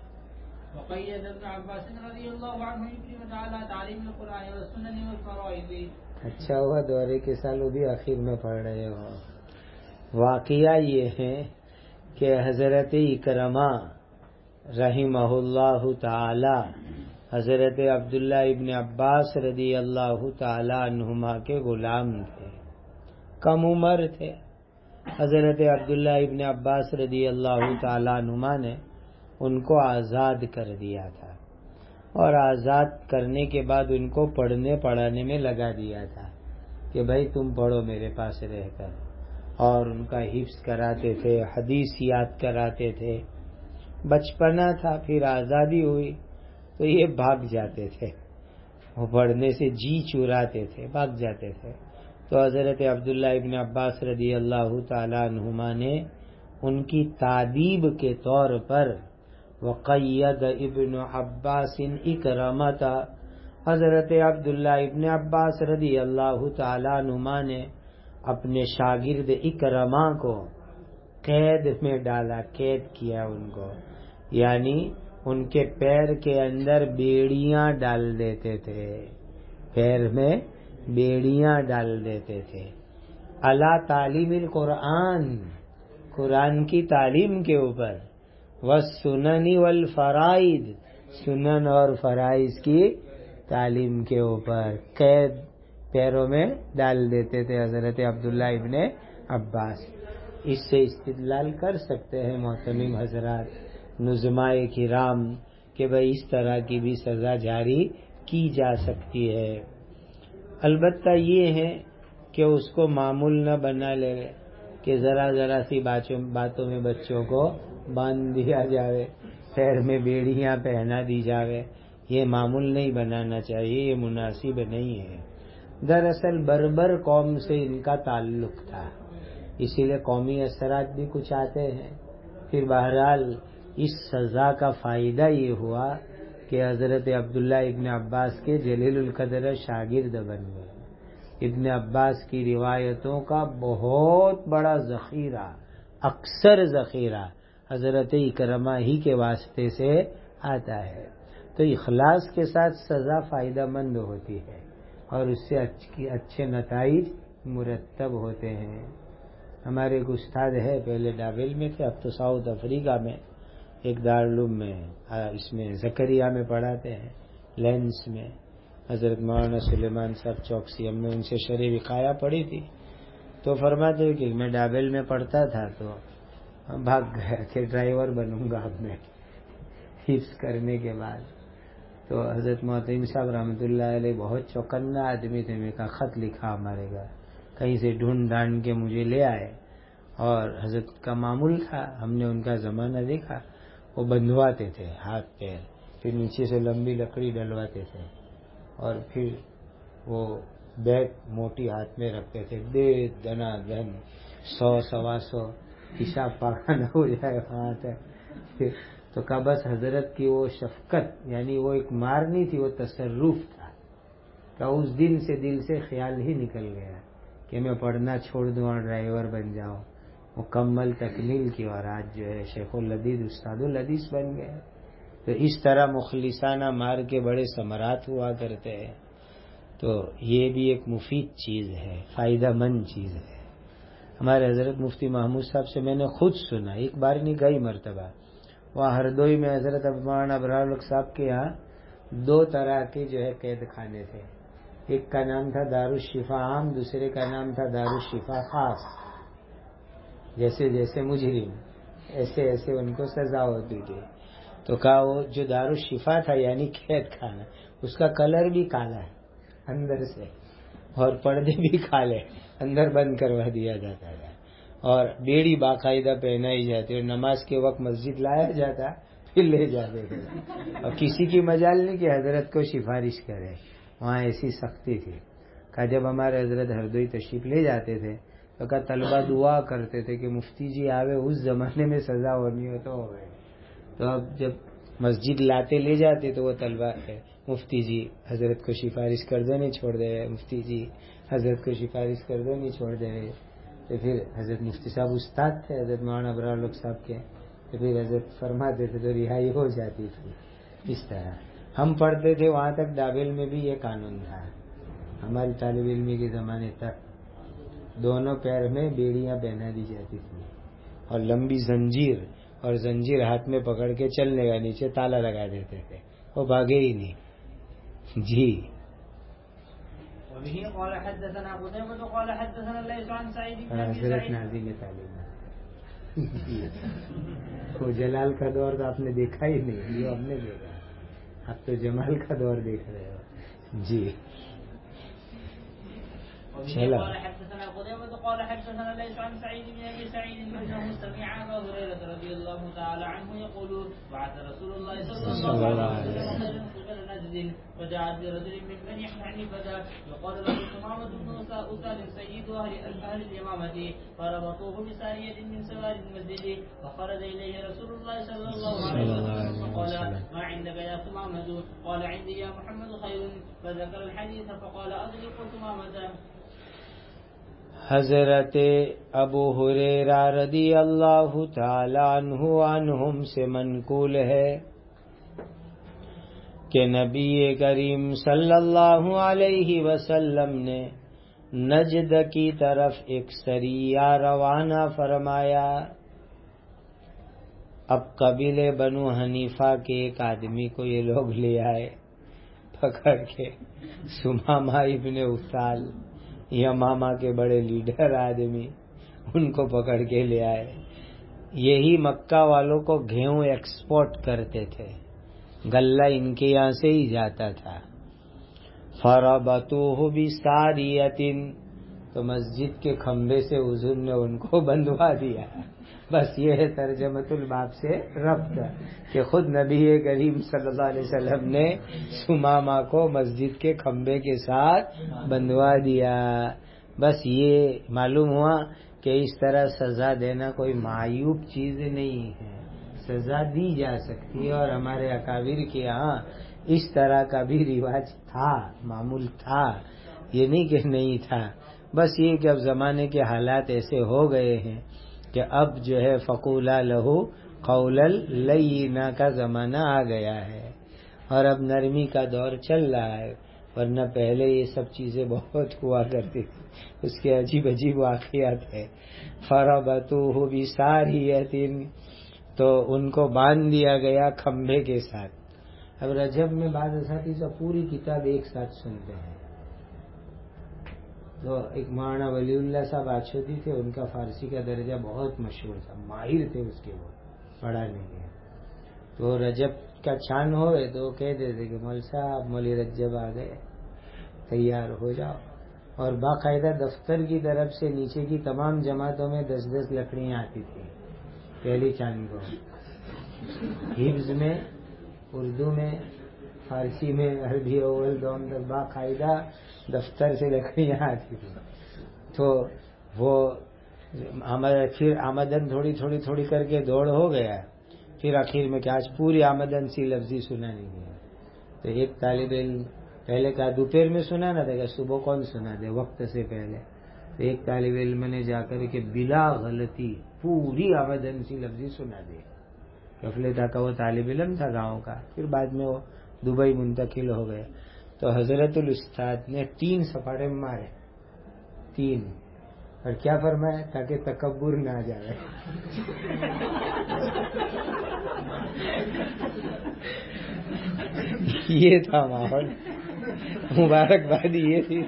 B: وقید ابن عباس رضی اللہ عنہ یکرمۃ علی تعلیم القرآن والسنن والفرائض۔ اچھا
A: ہوا دورے کے سال وہ بھی آخر میں پڑھ رہے ہو۔ واقعہ یہ ہے کہ حضرت اکرمہ رحمہ اللہ تعالی حضرت عبداللہ ابن عباس رضی اللہ تعالی عنہما کے غلام تھے، کم عمر تھے۔ حضرت عبداللہ ابن عباس رضی اللہ تعالی عنہما نے ان کو آزاد کر دیا تھا، اور آزاد کرنے کے بعد ان کو پڑھنے پڑھانے میں لگا دیا تھا کہ بھائی تم پڑھو میرے پاس رہ کر، اور ان کا حفظ کراتے تھے، حدیث یاد کراتے تھے۔ بچپنا تھا، پھر آزادی ہوئی تو یہ بھاگ جاتے تھے، وہ پڑھنے سے جی چراتے تھے، بھاگ جاتے تھے۔ تو حضرت عبداللہ ابن عباس رضی اللہ تعالی عنہما نے ان کی تادیب کے طور پر وقید ابن عباس اکرمۃ، حضرت عبداللہ ابن عباس رضی اللہ تعالی عنہما نے اپنے شاگرد اکرمہ کو قید میں ڈالا، قید کیا ان کو، یعنی ان کے پیر کے اندر بیڑیاں ڈال دیتے تھے، پیر میں بیڑیاں ڈال دیتے تھے۔ اعلیٰ تعلیم القرآن، قرآن کی تعلیم کے اوپر، والسنن والفرائض، سنن اور فرائض کی تعلیم کے اوپر قید پیروں میں ڈال دیتے تھے حضرت عبداللہ ابن عباس۔ اس سے استدلال کر سکتے ہیں محترم حضرات، نظمائے کرام، کہ بھئی اس طرح کی بھی سزا جاری کی جا سکتی ہے۔ البتہ یہ ہے کہ اس کو معمول نہ بنا لے، کہ ذرا ذرا سی باتوں میں بچوں کو باندھ دیا جاوے، پیر میں بیڑیاں پہنا دی جاوے، یہ معمول نہیں بنانا چاہیے، یہ مناسب نہیں ہے۔ دراصل بربر قوم سے ان کا تعلق تھا، اسی لیے قومی اثرات بھی کچھ آتے ہیں۔ پھر بہرحال اس سزا کا فائدہ یہ ہوا کہ حضرت عبداللہ ابن عباس کے جلیل القدر شاگرد بن گئے۔ ابن عباس کی روایتوں کا بہت بڑا ذخیرہ، اکثر ذخیرہ حضرت اکرمہ ہی کے واسطے سے آتا ہے۔ تو اخلاص کے ساتھ سزا فائدہ مند ہوتی ہے اور اس سے اچھے نتائج مرتب ہوتے ہیں۔ ہمارے ایک استاد ہے، پہلے ڈابل میں تھے، اب تو ساؤتھ افریقہ میں ایک دارالعلوم میں اس میں زکریا میں پڑھاتے ہیں، لینس میں، حضرت مولانا سلیمان صاحب چوکسی۔ ہم نے ان سے شرح وقایہ پڑھی تھی تو فرماتے کہ میں ڈابل میں پڑھتا تھا تو بھاگ گیا کہ ڈرائیور بنوں گا اب میں حفظ کرنے کے بعد۔ تو حضرت محترم صاحب رحمۃ اللہ علیہ بہت چوکنا آدمی تھے، میں کا خط لکھا ہمارے گھر، کہیں سے ڈھونڈ ڈھانڈ کے مجھے لے آئے، اور حضرت کا معمول تھا، ہم نے ان کا زمانہ دیکھا، وہ بندھواتے تھے ہاتھ پیر، پھر نیچے سے لمبی لکڑی ڈلواتے تھے اور پھر وہ بیگ موٹی ہاتھ میں رکھتے تھے، دے دنا دن سو سوا سو پیشاب پاخانہ ہو جائے وہاں تک۔ تو کہا بس حضرت کی وہ شفقت، یعنی وہ ایک مار نہیں تھی، وہ تصرف تھا، کہ اس دن سے دل سے خیال ہی نکل گیا کہ میں پڑھنا چھوڑ دوں اور ڈرائیور بن جاؤں۔ مکمل تکمیل کی، اور آج جو ہے شیخ الحدیث استاد الحدیث بن گئے۔ تو اس طرح مخلصانہ مار کے بڑے ثمرات ہوا کرتے ہیں۔ تو یہ بھی ایک مفید چیز ہے، فائدہ مند چیز ہے۔ ہمارے حضرت مفتی محمود صاحب سے میں نے خود سنا، ایک بار نہیں کئی مرتبہ، وہاں ہردوئی میں حضرت مولانا ابرار الحق صاحب کے یہاں دو طرح کے جو ہے قید خانے تھے، ایک کا نام تھا دارالشفا عام، دوسرے کا نام تھا دارالشفا خاص۔ جیسے جیسے مجرم ایسے ایسے ان کو سزا ہوتی تھی۔ تو کہا وہ جو دارالشفا تھا یعنی قید خانہ، اس کا کلر بھی کالا ہے اندر سے، اور پردے بھی کالے، اندر بند کروا دیا جاتا تھا، اور بیڑی باقاعدہ پہنائی جاتی، اور نماز کے وقت مسجد لایا جاتا پھر لے جاتے تھے، اور کسی کی مجال نہیں کہ حضرت کو سفارش کرے، وہاں ایسی سختی تھی۔ کہ جب ہمارے حضرت ہردوئی تشریف لے جاتے تھے تو کہ طلبہ دعا کرتے تھے کہ مفتی جی آوے، اس زمانے میں سزا ہونی ہو تو ہو گئے۔ تو اب جب مسجد لاتے لے جاتے تو وہ طلبہ مفتی جی حضرت کو سفارش کر دو نہیں چھوڑ دے رہے، مفتی جی حضرت کو سفارش کر دو نہیں چھوڑ دے رہے۔ تو پھر حضرت مفتی صاحب استاد تھے حضرت مولانا ابرار الحق صاحب کے، تو پھر حضرت فرماتے تھے تو رہائی ہو جاتی تھی۔ اس طرح ہم پڑھتے تھے، وہاں تک ڈابل میں بھی یہ قانون تھا ہمارے طالب علمی کے زمانے تک، دونوں پیر میں بیڑیاں پہنا دی جاتی تھی اور لمبی زنجیر، اور زنجیر ہاتھ میں پکڑ کے چلنے کا، نیچے تالا لگا دیتے تھے، وہ بھاگے ہی نہیں۔ جی
B: وبه قال حدثنا قتيبة قال حدثنا الليث عن سعيد بن ابي
A: حضرت
B: سعيد
A: ناظم تعلیم وہ جلال کا دور تو آپ نے دیکھا ہی نہیں، جو ہم نے دیکھا، آپ تو جمال کا دور دیکھ رہے ہو۔ جی
B: قال حدثنا قتيبة قال حدثنا الليث عن سعيد بن ابي سعيد انه سمع ابا هريرة رضي الله تعالى عنه يقول بعث رسول الله صلى الله عليه وسلم قبل نجد فجاء برجل من بني حنيفة يقال له ثمامة بن أسال سيد اهل اهل اليمامة، فربطوه بسارية من سوار المسجد، فخرج اليه رسول الله صلى الله عليه وسلم فقال ما عندك يا ثمامة؟ قال عندي يا محمد خير، فذكر الحديث فقال اطلق ثمامة۔
A: حضرت ابو ہریرہ رضی اللہ تعالی عنہ عنہم سے منقول ہے کہ نبی کریم صلی اللہ علیہ وسلم نے نجد کی طرف ایک سریہ روانہ فرمایا۔ اب قبیلے بنو حنیفہ کے ایک آدمی کو یہ لوگ لے آئے پکڑ کے، سمامہ ابن اسال، یمامہ کے بڑے لیڈر آدمی، ان کو پکڑ کے لے آئے۔ یہی مکہ والوں کو گیہوں ایکسپورٹ کرتے تھے، غلہ ان کے یہاں سے ہی جاتا تھا۔ فربطوہ بساریۃ، تو مسجد کے کھمبے سے حضور نے ان کو بندھوا دیا. بس یہ ہے ترجمۃ الباب سے ربط کہ خود نبی کریم صلی اللہ علیہ وسلم نے سمامہ کو مسجد کے کھمبے کے ساتھ بندھوا دیا. بس یہ معلوم ہوا کہ اس طرح سزا دینا کوئی معیوب چیز نہیں ہے، سزا دی جا سکتی ہے. اور ہمارے اکابر کے یہاں اس طرح کا بھی رواج تھا، معمول تھا، یہ نہیں کہ نہیں تھا. بس یہ کہ اب زمانے کے حالات ایسے ہو گئے ہیں کہ اب جو ہے فقولا لہو قولا لینا کا زمانہ آ گیا ہے، اور اب نرمی کا دور چل رہا ہے. ورنہ پہلے یہ سب چیزیں بہت ہوا کرتی تھی، اس کے عجیب عجیب واقعات ہے. فربطوہ بساریۃ، تو ان کو باندھ دیا گیا کھمبے کے ساتھ. اب رجب میں بعض اساتذہ پوری کتاب ایک ساتھ سنتے ہیں. تو ایک مولانا ولی اللہ صاحب آچودی تھے، ان کا فارسی کا درجہ بہت مشہور تھا، ماہر تھے اس کے، وہ پڑھانے کے. تو رجب کا چاند ہوئے تو وہ کہہ دیتے کہ مول صاحب مولی رجب آ گئے، تیار ہو جاؤ. اور باقاعدہ دفتر کی طرف سے نیچے کی تمام جماعتوں میں دس دس لکڑیاں آتی تھی پہلی چاند کو، حفظ میں، اردو میں، فارسی میں، عربی اول دوم تک باقاعدہ دفتر سے لکڑیاں آتی تھی. تو وہ پھر آمدن تھوڑی تھوڑی تھوڑی کر کے دوڑ ہو گیا. پھر آخر میں کہ آج پوری آمدن سی لفظی سنا نہیں گیا. تو ایک طالب علم پہلے کہا دوپہر میں سنا نہ تھا، صبح کون سنا دے وقت سے پہلے. تو ایک طالب علم نے جا کر کے بلا غلطی پوری آمدن سی لفظی سنا دی. کفلے تھا کہ وہ طالب علم تھا گاؤں کا، پھر بعد میں وہ دبئی منتقل ہو گیا. تو حضرت الاستاد نے تین سپاڑے مارے، تین، اور کیا فرمایا تاکہ تکبر نہ آ جائے. یہ تھا ماحول، مبارکبادی یہ تھی.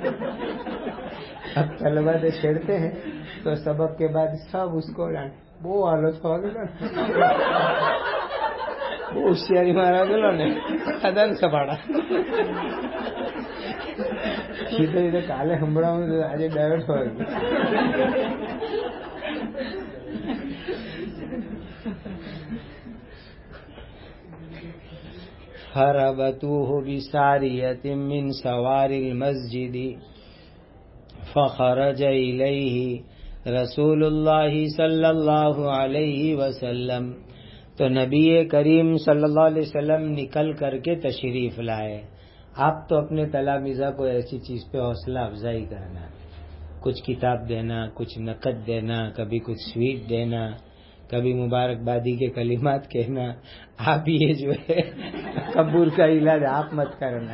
A: اب طلبا تو چھیڑتے ہیں تو سبق کے بعد سب اس کو ڈانٹے، وہ حالت ہو گیا، وہ ہوشیاری مارا گلو نے ادن سپاڑا. ادھر کالے ہمبڑا میں آج ڈائیورٹ ہو گئی. فربطوہ بساریۃ من سوار المسجد فخرج الیہ رسول اللہ صلی اللہ علیہ وسلم. تو نبی کریم صلی اللہ علیہ وسلم نکل کر کے تشریف لائے. آپ تو اپنے تلامذہ کو ایسی چیز پہ حوصلہ افزائی کرنا، کچھ کتاب دینا، کچھ نقد دینا، کبھی کچھ سویٹ دینا، کبھی مبارکبادی کے کلمات کہنا. آپ یہ جو ہے تکبر کا علاج آپ مت کرنا.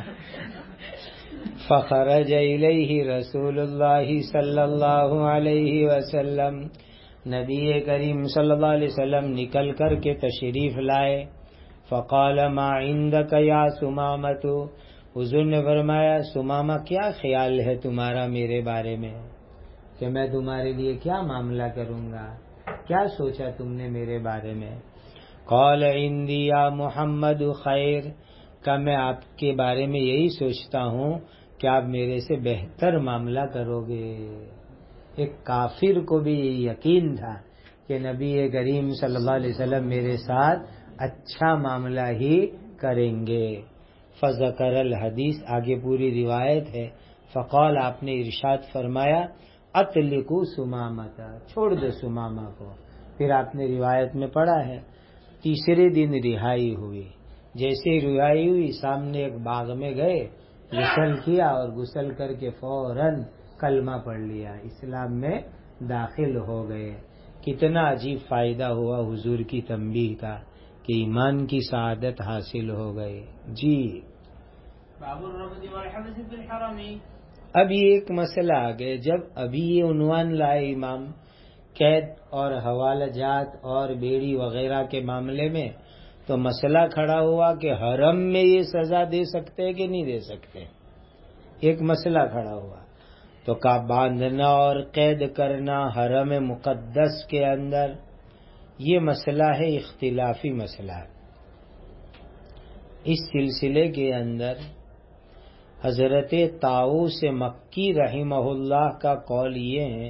A: فخرج الیہ رسول اللہ صلی اللہ علیہ وسلم، نبی کریم صلی اللہ علیہ وسلم نکل کر کے تشریف لائے. فقال ما عندک یا سمامۃ، حضور نے فرمایا سمامہ کیا خیال ہے تمہارا میرے بارے میں، کہ میں تمہارے لیے کیا معاملہ کروں گا، کیا سوچا تم نے میرے بارے میں. قال عندی یا محمد خیر، کہ میں آپ کے بارے میں یہی سوچتا ہوں کہ آپ میرے سے بہتر معاملہ کرو گے. ایک کافر کو بھی یہ یقین تھا کہ نبی کریم صلی اللہ علیہ وسلم میرے ساتھ اچھا معاملہ ہی کریں گے. فذکر الحدیث، آگے پوری روایت ہے. فقال، آپ نے ارشاد فرمایا اطلقوا سمامۃ، چھوڑ دو سمامہ کو. پھر آپ نے روایت میں پڑھا ہے تیسرے دن رہائی ہوئی. جیسے رہائی ہوئی سامنے ایک باغ میں گئے، غسل کیا اور غسل کر کے فوراً کلمہ پڑھ لیا، اسلام میں داخل ہو گئے. کتنا عجیب فائدہ ہوا حضور کی تنبیہ کا کہ ایمان کی سعادت حاصل ہو گئے. جی
B: باب الربط والحبس في الحرم.
A: اب یہ ایک مسئلہ آ گیا، جب ابھی یہ عنوان لائے امام قید اور حوالہ جات اور بیڑی وغیرہ کے معاملے میں، تو مسئلہ کھڑا ہوا کہ حرم میں یہ سزا دے سکتے کہ نہیں دے سکتے. ایک مسئلہ کھڑا ہوا تو کا باندھنا اور قید کرنا حرم مقدس کے اندر، یہ مسئلہ ہے اختلافی مسئلہ. اس سلسلے کے اندر حضرت طاؤس مکی رحمہ اللہ کا قول یہ ہے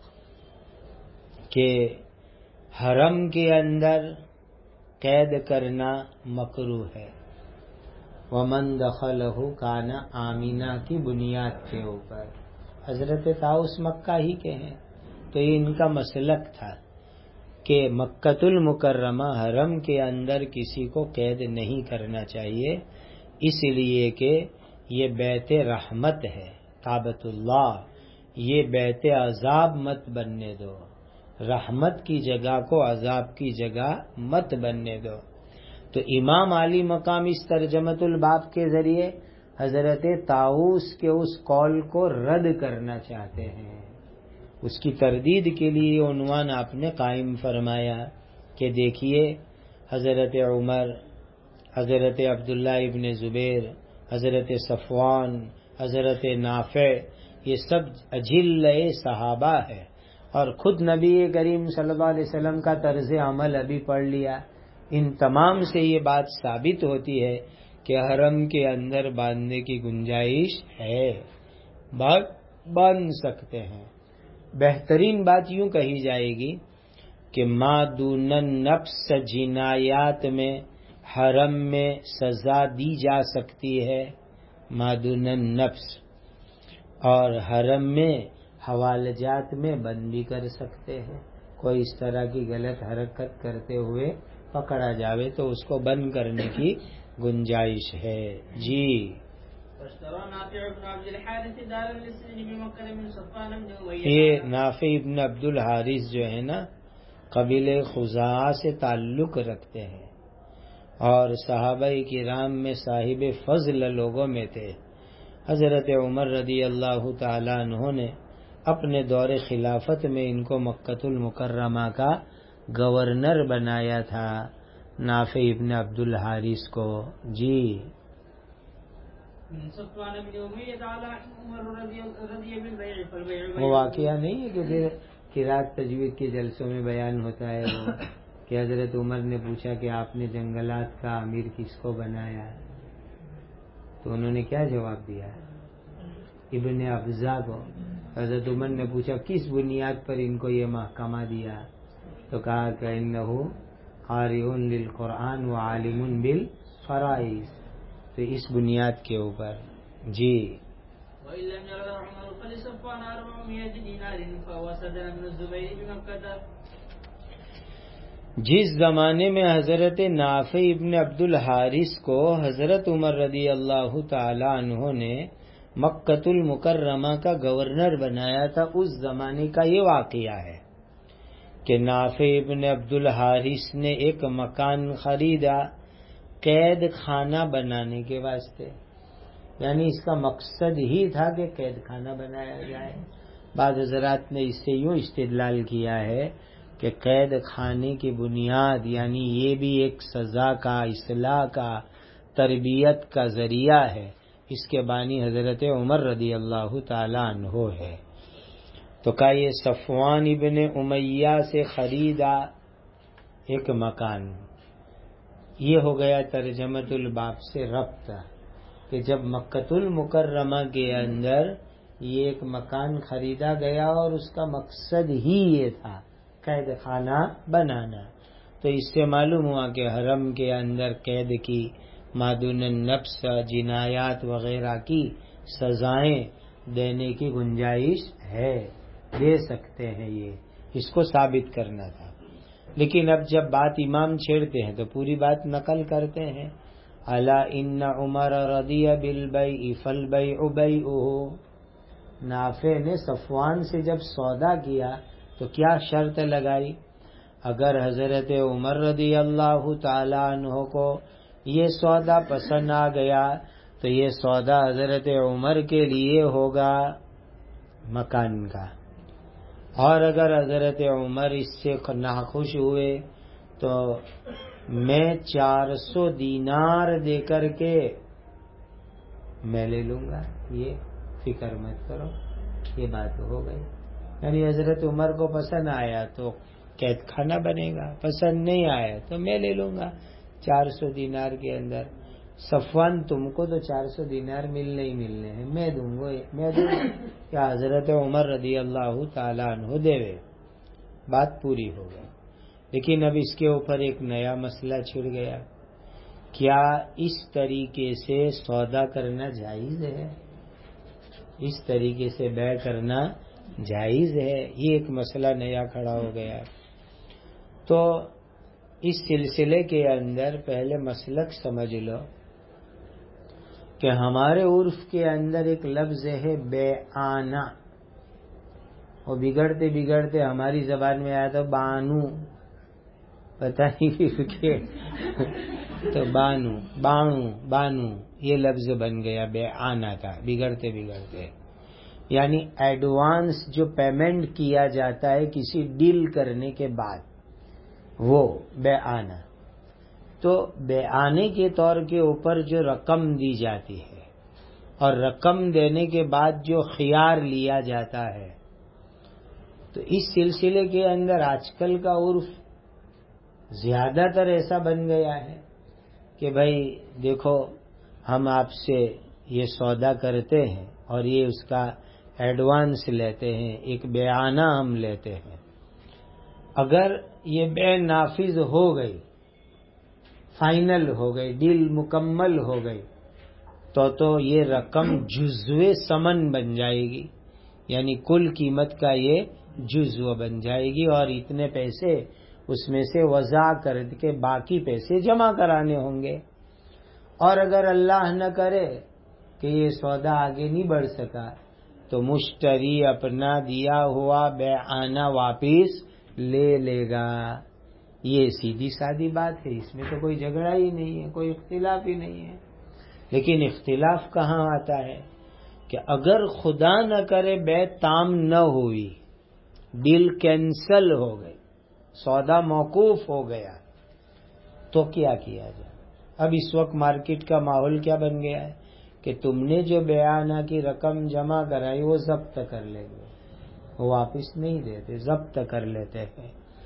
A: کہ حرم کے اندر قید کرنا مکروہ ہے، ومن دخلہ کان آمینہ کی بنیاد کے اوپر۔ حضرت طاؤس مکہ ہی کے ہیں، تو یہ ان کا مسلک تھا کہ مکۃ المکرمہ حرم کے اندر کسی کو قید نہیں کرنا چاہیے، اس لیے کہ یہ بیت رحمت ہے، کعبۃ اللہ، یہ بیت عذاب مت بننے دو، رحمت کی جگہ کو عذاب کی جگہ مت بننے دو۔ تو امام علی مقام اس ترجمۃ الباب کے ذریعے حضرت طاؤس کے اس قول کو رد کرنا چاہتے ہیں، اس کی تردید کے لیے عنوان آپ نے قائم فرمایا کہ دیکھیے حضرت عمر، حضرت عبداللہ ابن زبیر، حضرت صفوان، حضرت نافع، یہ سب اجل صحابہ ہے، اور خود نبی کریم صلی اللہ علیہ وسلم کا طرز عمل ابھی پڑھ لیا۔ ان تمام سے یہ بات ثابت ہوتی ہے کہ حرم کے اندر باندھنے کی گنجائش ہے، باندھ سکتے ہیں۔ بہترین بات یوں کہی جائے گی کہ ما دون النفس جنایات میں حرم میں سزا دی جا سکتی ہے، ما دون النفس، اور حرم میں حوالہ جات میں بند بھی کر سکتے ہیں۔ کوئی اس طرح کی غلط حرکت کرتے ہوئے پکڑا جاوے تو اس کو بند کرنے کی گنجائش ہے۔ جی یہ نافع ابن عبد الحارث جو ہے نا قبیلہ خزاعہ سے تعلق رکھتے ہیں اور صحابہ کرام میں صاحب فضل لوگوں میں تھے۔ حضرت عمر رضی اللہ تعالیٰ عنہ نے اپنے دور خلافت میں ان کو مکۃ المکرمہ کا گورنر بنایا تھا، نافع ابن عبد الحارث کو۔ جی وہ واقعہ نہیں ہے کہ پھر قرات تجوید کے جلسوں میں بیان ہوتا ہے وہ کہ حضرت عمر نے پوچھا کہ آپ نے جنگلات کا امیر کس کو بنایا، تو انہوں نے کیا جواب دیا؟ ابن افزا کو۔ حضرت عمر نے پوچھا کس بنیاد پر ان کو یہ محکمہ دیا، تو کہا کہ انہو قارئ للقرآن وعالم بالفرائض، تو اس بنیاد کے اوپر۔ جی جس زمانے میں حضرت نافع ابن عبد الحارث کو حضرت عمر رضی اللہ تعالی عنہ نے مکۃ المکرمہ کا گورنر بنایا تھا، اس زمانے کا یہ واقعہ ہے کہ نافع ابن عبد الحارث نے ایک مکان خریدا قید خانہ بنانے کے واسطے، یعنی اس کا مقصد ہی تھا کہ قید خانہ بنایا جائے۔ بعض حضرات نے اس سے یوں استدلال کیا ہے کہ قید خانے کی بنیاد یعنی یہ بھی ایک سزا کا، اصلاح کا، تربیت کا ذریعہ ہے، اس کے بانی حضرت عمر رضی اللہ تعالی عنہ ہے۔ تو کہا یہ صفوان ابن امیہ سے خریدا ایک مکان، یہ ہو گیا ترجمۃ الباب سے ربط کہ جب مکۃ المکرمہ کے اندر یہ ایک مکان خریدا گیا اور اس کا مقصد ہی یہ تھا قید خانہ بنانا، تو اس سے معلوم ہوا کہ حرم کے اندر قید کی، مادون النفس جنایات وغیرہ کی سزائیں دینے کی گنجائش ہے، دے سکتے ہیں، یہ اس کو ثابت کرنا تھا۔ لیکن اب جب بات امام چھیڑتے ہیں تو پوری بات نقل کرتے ہیں، الا ان عمر رضی بالبیع فالبیع بیعہ، نافع نے صفوان سے جب سودا کیا تو کیا شرط لگائی؟ اگر حضرت عمر رضی اللہ تعالی عنہ کو یہ سودا پسند آ گیا تو یہ سودا حضرت عمر کے لیے ہوگا مکان کا، اور اگر حضرت عمر اس سے ناخوش ہوئے تو میں چار سو دینار دے کر کے میں لے لوں گا، یہ فکر مت کرو، یہ بات ہو گئی۔ یعنی حضرت عمر کو پسند آیا تو قید خانہ بنے گا، پسند نہیں آیا تو میں لے لوں گا چار سو دینار کے اندر۔ صفوان تم کو تو چار سو دینار ملنے ہی ملنے ہیں، میں دوں گا میں دوں گا کیا حضرت عمر رضی اللہ تعالیٰ عنہ دے، بات پوری ہو گئی۔ لیکن اب اس کے اوپر ایک نیا مسئلہ چھڑ گیا، کیا اس طریقے سے سودا کرنا جائز ہے؟ اس طریقے سے بیع کرنا جائز ہے؟ یہ ایک مسئلہ نیا کھڑا ہو گیا۔ تو اس سلسلے کے اندر پہلے مسلک سمجھ لو کہ ہمارے عرف کے اندر ایک لفظ ہے بیعانہ، وہ بگڑتے بگڑتے ہماری زبان میں آیا تھا بانو، پتہ نہیں کہ تو بانو بانو بانو یہ لفظ بن گیا، بیعانہ کا بگڑتے بگڑتے، یعنی ایڈوانس جو پیمنٹ کیا جاتا ہے کسی ڈیل کرنے کے بعد، وہ بیعانہ۔ تو بیعانے کے طور کے اوپر جو رقم دی جاتی ہے اور رقم دینے کے بعد جو خیار لیا جاتا ہے، تو اس سلسلے کے اندر آج کل کا عرف زیادہ تر ایسا بن گیا ہے کہ بھائی دیکھو ہم آپ سے یہ سودا کرتے ہیں اور یہ اس کا ایڈوانس لیتے ہیں، ایک بیعانہ ہم لیتے ہیں، اگر یہ بیع نافذ ہو گئی، فائنل ہو گئی، ڈیل مکمل ہو گئی، تو تو یہ رقم جزو ثمن بن جائے گی، یعنی کل قیمت کا یہ جزو بن جائے گی، اور اتنے پیسے اس میں سے وضع کر کے باقی پیسے جمع کرانے ہوں گے۔ اور اگر اللہ نہ کرے کہ یہ سودا آگے نہیں بڑھ سکا تو مشتری اپنا دیا ہوا بیعانہ واپس لے لے گا۔ یہ سیدھی سادی بات ہے، اس میں تو کوئی جھگڑا ہی نہیں ہے، کوئی اختلاف ہی نہیں ہے۔ لیکن اختلاف کہاں آتا ہے کہ اگر خدا نہ کرے بیع تام نہ ہوئی، ڈیل کینسل ہو گئی، سودا موقوف ہو گیا، تو کیا کیا جائے؟ اب اس وقت مارکیٹ کا ماحول کیا بن گیا ہے کہ تم نے جو بیعانہ کی رقم جمع کرائی وہ ضبط کر لیں گے، وہ واپس نہیں دیتے، ضبط کر لیتے ہیں۔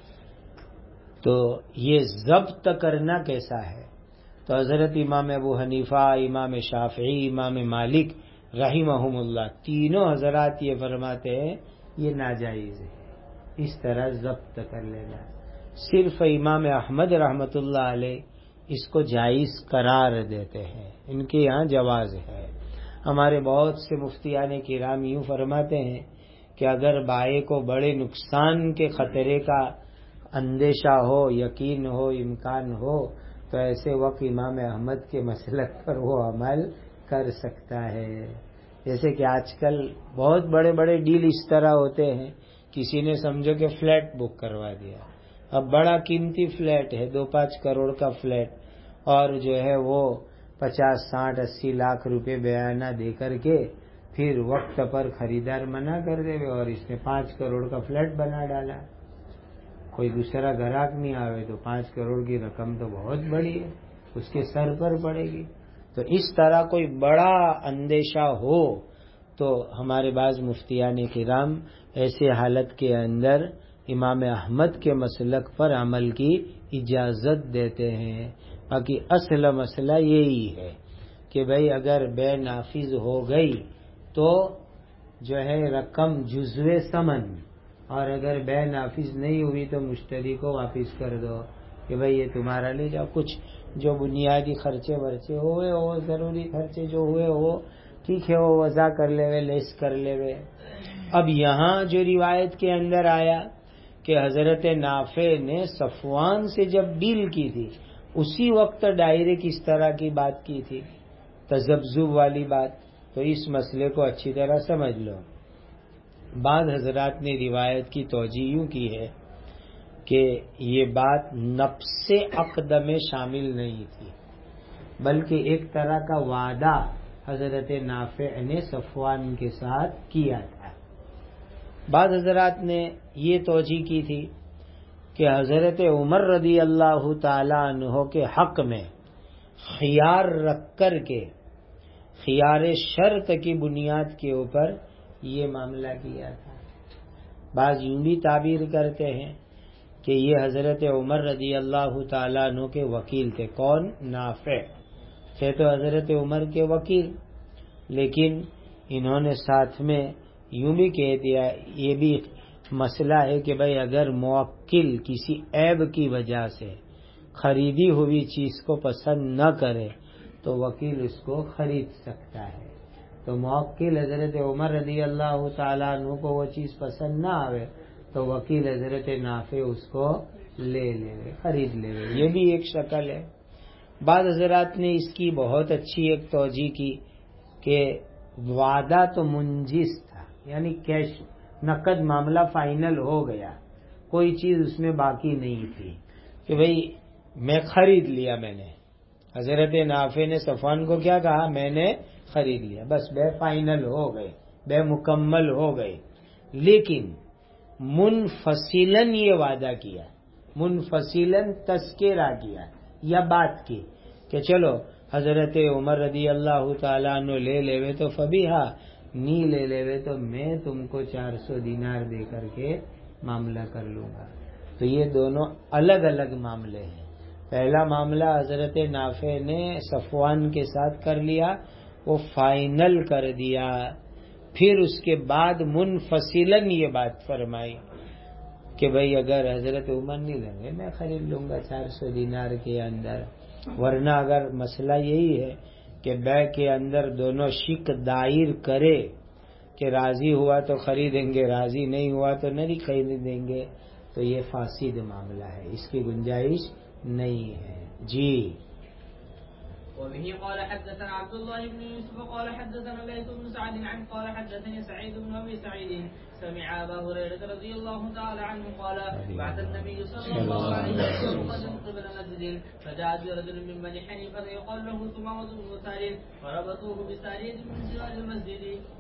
A: تو یہ ضبط کرنا کیسا ہے؟ تو حضرت امام ابو حنیفہ، امام شافعی، امام مالک رحمہم اللہ تینوں حضرات یہ فرماتے ہیں یہ ناجائز ہے اس طرح ضبط کر لینا۔ صرف امام احمد رحمۃ اللہ علیہ اس کو جائز قرار دیتے ہیں، ان کے یہاں جواز ہے۔ ہمارے بہت سے مفتیان کرام یوں فرماتے ہیں کہ اگر بائع کو بڑے نقصان کے خطرے کا اندیشہ ہو، یقین ہو، امکان ہو، تو ایسے وقت امام احمد کے مسلک پر وہ عمل کر سکتا ہے۔ جیسے کہ آج کل بہت بڑے بڑے ڈیل اس طرح ہوتے ہیں، کسی نے سمجھو کہ فلیٹ بک کروا دیا، اب بڑا قیمتی فلیٹ ہے، دو پانچ کروڑ کا فلیٹ، اور جو ہے وہ پچاس ساٹھ اسی لاکھ روپے بیعانہ دے کر کے پھر وقت پر خریدار منع کر دے اور اس نے پانچ کروڑ کا فلیٹ بنا ڈالا۔ کوئی دوسرا گراہک نہیں آوے تو پانچ کروڑ کی رقم تو بہت بڑی ہے، اس کے سر پر پڑے گی۔ تو اس طرح کوئی بڑا اندیشہ ہو تو ہمارے بعض مفتیان کرام ایسے حالت کے اندر امام احمد کے مسلک پر عمل کی اجازت دیتے ہیں۔ باقی اصل مسئلہ یہی ہے کہ بھئی اگر بیع نافذ ہو گئی تو جو ہے رقم جزو ثمن، اور اگر بیع نافذ نہیں ہوئی تو مشتری کو واپس کر دو کہ بھئی یہ تمہارا لے جاؤ، کچھ جو بنیادی خرچے ورچے ہوئے وہ ضروری خرچے جو ہوئے وہ ٹھیک ہے، وہ وضع کر لے وے، لیس کر لے وے۔ اب یہاں جو روایت کے اندر آیا کہ حضرت نافع نے صفوان سے جب ڈیل کی تھی اسی وقت ڈائریکٹ اس طرح کی بات کی تھی، تذبذب والی بات، تو اس مسئلے کو اچھی طرح سمجھ لو۔ بعض حضرات نے روایت کی توجیہ یوں کی ہے کہ یہ بات نفس عقد میں شامل نہیں تھی، بلکہ ایک طرح کا وعدہ حضرت نافع نے صفوان کے ساتھ کیا تھا۔ بعض حضرات نے یہ توجیہ کی تھی کہ حضرت عمر رضی اللہ تعالی عنہ کے حق میں خیار رکھ کر کے خیار شرط کی بنیاد کے اوپر یہ معاملہ کیا تھا۔ بعض یوں بھی تعبیر کرتے ہیں کہ یہ حضرت عمر رضی اللہ تعالیٰ عنہ کے وکیل تھے، کون؟ نافع، تھے تو حضرت عمر کے وکیل، لیکن انہوں نے ساتھ میں یوں بھی کہہ دیا، یہ بھی مسئلہ ہے کہ بھائی اگر موکل کسی عیب کی وجہ سے خریدی ہوئی چیز کو پسند نہ کرے تو وکیل اس کو خرید سکتا ہے۔ تو موکل حضرت عمر رضی اللہ تعالیٰ عنہ کو وہ چیز پسند نہ آوے تو وکیل حضرت نافع اس کو لے لے خرید لے، یہ بھی ایک شکل ہے۔ بعض حضرات نے اس کی بہت اچھی ایک توجیہ کی کہ وعدہ تو منجز تھا، یعنی کیش نقد معاملہ فائنل ہو گیا، کوئی چیز اس میں باقی نہیں تھی کہ بھئی میں خرید لیا، میں نے حضرت نافع نے صفوان کو کیا کہا، میں نے خرید لیا، بس بے فائنل ہو گئے، بے مکمل ہو گئے۔ لیکن منفصلاً یہ وعدہ کیا، منفصلاً تذکرہ کیا یا بات کی کہ چلو حضرت عمر رضی اللہ تعالیٰ عنہ لے لے تو فبیہا، نی لے لے تو میں تم کو چار سو دینار دے کر کے معاملہ کر لوں گا۔ تو یہ دونوں الگ الگ معاملے ہیں۔ پہلا معاملہ حضرت نافع نے صفوان کے ساتھ کر لیا، وہ فائنل کر دیا، پھر اس کے بعد منفصلاً یہ بات فرمائی کہ بھئی اگر حضرت عمر نہیں لیں گے میں خرید لوں گا چار سو دینار کے اندر، ورنہ اگر مسئلہ یہی ہے کہ بیع کے اندر دونوں شک دائر کرے کہ راضی ہوا تو خریدیں گے، راضی نہیں ہوا تو نہیں خریدیں گے، تو یہ فاسد معاملہ ہے، اس کی گنجائش نہیں ہے۔ جی
B: وبه قال حدثنا عبد الله بن يوسف قال حدثنا ليث بن سعد عن قال حدثني سعيد بن ابي سعيد سمع ابا هريره رضي الله تعالى عنه قال بعث النبي صلى الله عليه وسلم قدم قبل مسجد فجاء برجل من بني حنيفه يقال له ثمامه بن سارية فربطوه بسارية من جوار المسجد۔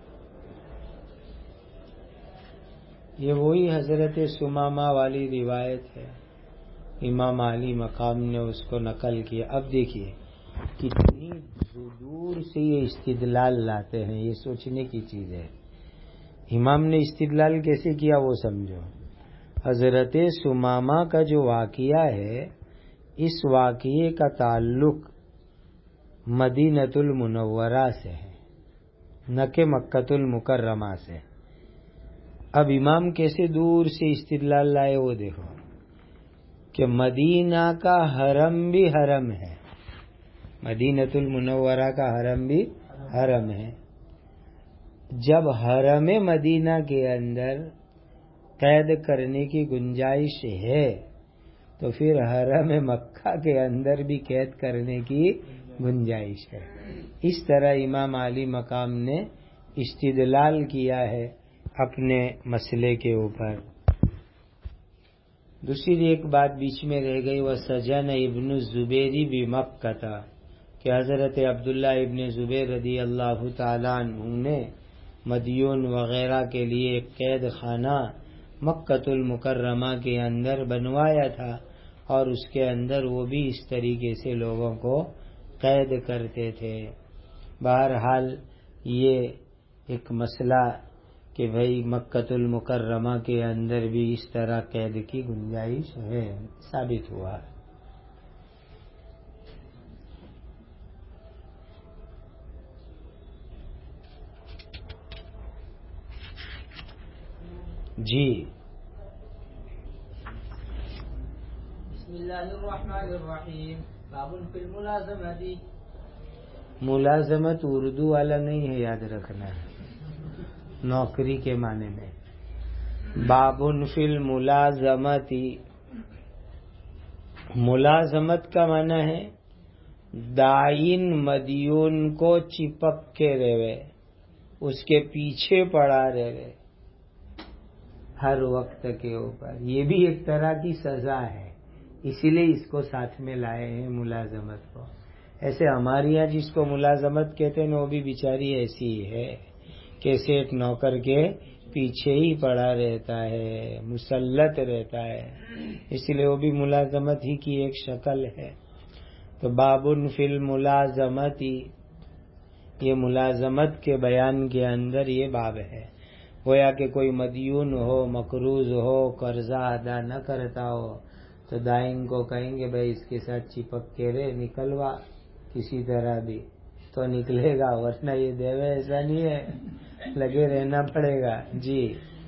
A: یہ وہی حضرت ثمامہ والی روایت ہے، امام علی مقام نے اس کو نقل کیا۔ اب دیکھیے کتنی دور سے یہ استدلال لاتے ہیں، یہ سوچنے کی چیز ہے۔ امام نے استدلال کیسے کیا وہ سمجھو۔ حضرت ثمامہ کا جو واقعہ ہے، اس واقعے کا تعلق مدینۃ المنورہ سے ہے، نہ کہ مکۃ المکرمہ سے۔ اب امام کیسے دور سے استدلال لائے وہ دیکھو کہ مدینہ کا حرم بھی حرم ہے، مدینۃ المنورہ کا حرم بھی حرم ہے۔ جب حرم مدینہ کے اندر قید کرنے کی گنجائش ہے تو پھر حرم مکہ کے اندر بھی قید کرنے کی گنجائش ہے۔ اس طرح امام علی مقام نے استدلال کیا ہے اپنے مسئلے کے اوپر۔ دوسری ایک بات بیچ میں رہ گئی، وہ سجن ابن الزبیری بھی مکہ تھا کہ حضرت عبداللہ ابن زبیر رضی اللہ تعالیٰ عنہ نے مدیون وغیرہ کے لیے ایک قید خانہ مکۃ المکرمہ کے اندر بنوایا تھا، اور اس کے اندر وہ بھی اس طریقے سے لوگوں کو قید کرتے تھے۔ بہرحال یہ ایک مسئلہ کہ بھئی مکۃ المکرمہ کے اندر بھی اس طرح قید کی گنجائش ہے، ثابت ہوا۔ جی
B: بسم اللہ الرحمن الرحیم، باب فی الملازمۃ۔
A: ملازمت اردو والا نہیں ہے، یاد رکھنا، نوکری کے معنی میں۔ باب فی الملازمت، ملازمت کا معنی ہے دائن مدیون کو چپک کے رہے، اس کے پیچھے پڑا رہے ہر وقت کے اوپر، یہ بھی ایک طرح کی سزا ہے، اسی لیے اس کو ساتھ میں لائے ہیں ملازمت کو۔ ایسے ہمارے یہاں جس کو ملازمت کہتے ہیں وہ بھی بیچاری ایسی ہے، کیسے ایک نوکر کے پیچھے ہی پڑا رہتا ہے، مسلط رہتا ہے، اس لیے وہ بھی ملازمت ہی کی ایک شکل ہے۔ تو باب فی الملازمت، یہ ملازمت کے بیان کے اندر یہ باب ہے۔ گویا کہ کوئی مدیون ہو، مقروض ہو، قرضہ ادا نہ کرتا ہو تو دائن کو کہیں گے بھائی اس کے ساتھ چپک کے رہے، نکلوا کسی طرح بھی تو نکلے گا، ورنہ یہ دیوے ایسا نہیں ہے، لگے رہنا پڑے گا. جی.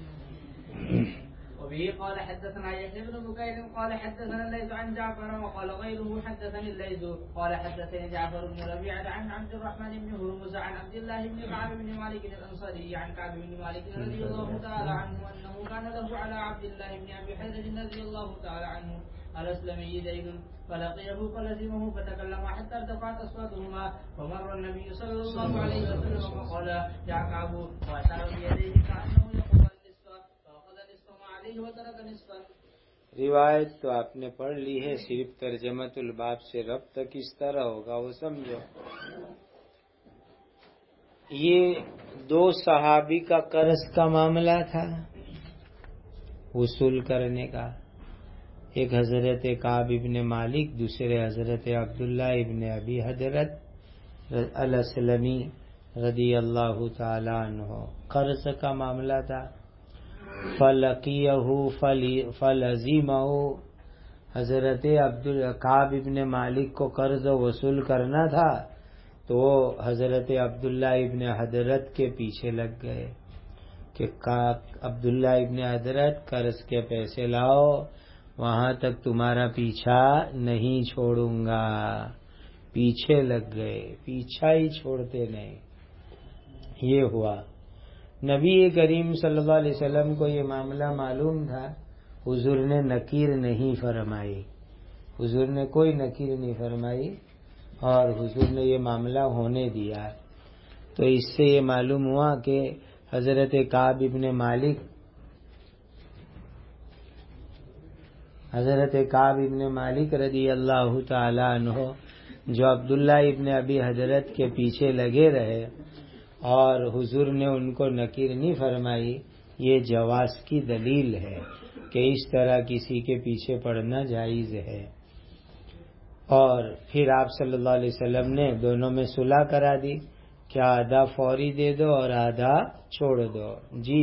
B: وبه قال حدثنا يحيى بن بكير قال حدثنا الليث عن جعفر وقال غيره حدثني الليث قال حدثني جعفر بن ربيعة عن عبد الرحمن بن هرمز عن عبد الله بن كعب بن مالك الأنصاري عن كعب بن مالك رضي الله تعالى عنه أنه كان له على عبد الله بن أبي حذر رضي الله تعالى عنه الأسلمي دين فلقيه فلزمه فتكلم حتى ارتفعت أصواتهما فمر النبي صلى الله عليه وسلم فقال يا كعب وأشار بيديه كأنه يقول
A: روایت تو آپ نے پڑھ لی ہے، صرف ترجمۃ الباب سے ربط کس طرح ہوگا وہ سمجھو. یہ دو صحابی کا قرض کا معاملہ تھا وصول کرنے کا، ایک حضرت کعب ابن مالک، دوسرے حضرت عبداللہ ابن ابی حضرت الاسلمی رضی اللہ تعالی عنہ. قرض کا معاملہ تھا. فلقیہ فلزمہ، حضرت عبد کعب ابن مالک کو قرض وصول کرنا تھا تو وہ حضرت عبداللہ ابن حضرت کے پیچھے لگ گئے کہ عبداللہ ابن حضرت قرض کے پیسے لاؤ، وہاں تک تمہارا پیچھا نہیں چھوڑوں گا. پیچھے لگ گئے، پیچھا ہی چھوڑتے نہیں. یہ ہوا. نبی کریم صلی اللہ علیہ وسلم کو یہ معاملہ معلوم تھا، حضور نے نکیر نہیں فرمائی، حضور نے کوئی نکیر نہیں فرمائی اور حضور نے یہ معاملہ ہونے دیا. تو اس سے یہ معلوم ہوا کہ حضرت کعب ابن مالک حضرت کعب ابن مالک رضی اللہ تعالی عنہ جو عبداللہ ابن ابی حضرت کے پیچھے لگے رہے اور حضور نے ان کو نکیر نہیں فرمائی، یہ جواز کی دلیل ہے کہ اس طرح کسی کے پیچھے پڑنا جائز ہے. اور پھر آپ صلی اللہ علیہ وسلم نے دونوں میں صلح کرا دی کہ آدھا فوری دے دو اور آدھا چھوڑ دو. جی.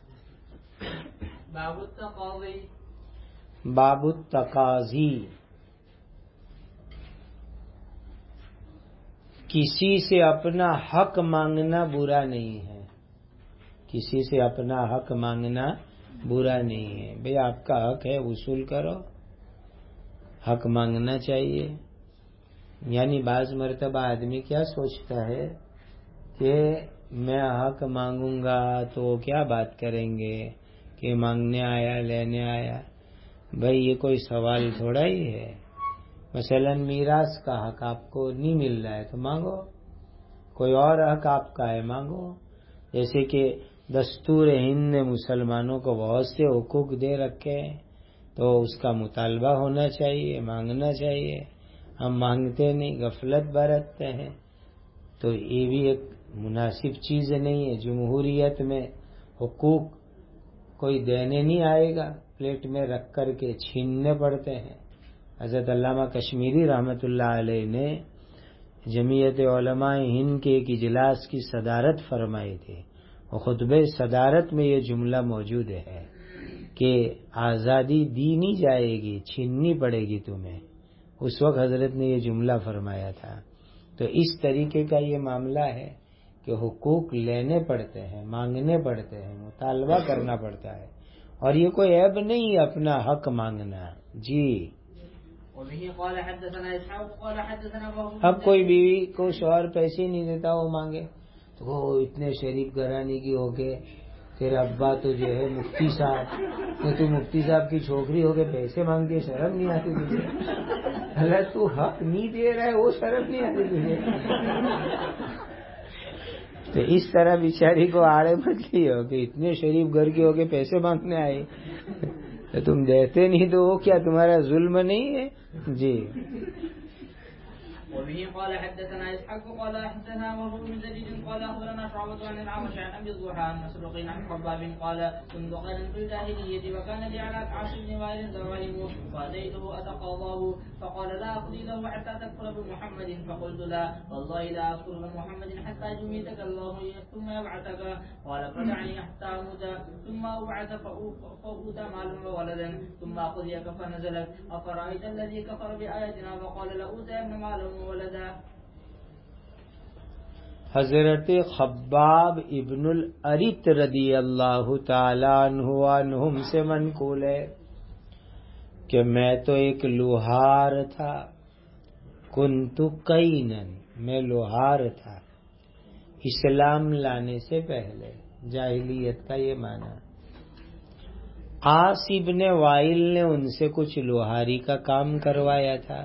B: باب التقاضی.
A: باب التقاضی، کسی سے اپنا حق مانگنا برا نہیں ہے. کسی سے اپنا حق مانگنا برا نہیں ہے. بھئی آپ کا حق ہے، وصول کرو. حق مانگنا چاہیے. یعنی بعض مرتبہ آدمی کیا سوچتا ہے کہ میں حق مانگوں گا تو وہ کیا بات کریں گے کہ مانگنے آیا لینے آیا. بھئی یہ کوئی سوال تھوڑا ہی ہے. مثلا میراث کا حق آپ کو نہیں مل رہا ہے تو مانگو، کوئی اور حق آپ کا ہے مانگو. جیسے کہ دستور ہند نے مسلمانوں کو بہت سے حقوق دے رکھے ہیں تو اس کا مطالبہ ہونا چاہیے، مانگنا چاہیے. ہم مانگتے نہیں، غفلت برتتے ہیں، تو یہ بھی ایک مناسب چیز نہیں ہے. جمہوریت میں حقوق کوئی دینے نہیں آئے گا، پلیٹ میں رکھ کر کے چھیننے پڑتے ہیں. حضرت علامہ کشمیری رحمت اللہ علیہ نے جمعیت علماء ہند کے ایک اجلاس کی صدارت فرمائی تھی. وہ خطبہ صدارت میں یہ جملہ موجود ہے کہ آزادی دی نہیں جائے گی، چھیننی پڑے گی تمہیں. اس وقت حضرت نے یہ جملہ فرمایا تھا. تو اس طریقے کا یہ معاملہ ہے کہ حقوق لینے پڑتے ہیں، مانگنے پڑتے ہیں، مطالبہ کرنا پڑتا ہے، اور یہ کوئی عیب نہیں اپنا حق مانگنا. جی. اب کوئی بیوی کو شوہر پیسے نہیں دیتا، وہ مانگے تو وہ اتنے شریف گھرانے کی ہو کے تیرے ابا تو جو ہے مفتی صاحب، تو مفتی صاحب کی چھوکری ہو کے پیسے مانگتے، شرم نہیں آتی تجھے؟ اللہ تو حق نہیں دے رہا ہے، وہ شرم نہیں آتی تجھے؟ تو اس طرح بیچاری کو آڑے مت لیو کہ اتنے شریف گھر کی ہو کے پیسے مانگنے آئے تو تم دیتے نہیں تو وہ کیا تمہارا ظلم نہیں ہے؟ جی.
B: وبه قال حدثنا اسحاق قال حدثنا وهو بن زيد قال اخبرنا شعبة عن الأعمش عن ابي الضحى عن مسروق عن خباب قال كنت قائلا في الجاهلية وكان لي على كعب بن وائل دراهم فاتيته اتقاضاه فقال لا اقضي له حتى تكفر بمحمد فقلت لا والله لا اكفر بمحمد حتى يميتك الله ثم يبعثك قال فدعني حتى اموت ثم ابعث فاوتى مالا وولدا ثم اقضيك فنزلت افرايت الذي كفر بآياتنا فقال لاوتين مالا ولدا.
A: حضرت خباب ابن الارت رضی اللہ تعالیٰ عنہ عنہم سے منقول ہے کہ میں تو ایک لوہار تھا، کنت قینن، میں لوہار تھا اسلام لانے سے پہلے، جاہلیت کا یہ معنی۔ عاص ابن وائل نے ان سے کچھ لوہاری کا کام کروایا تھا،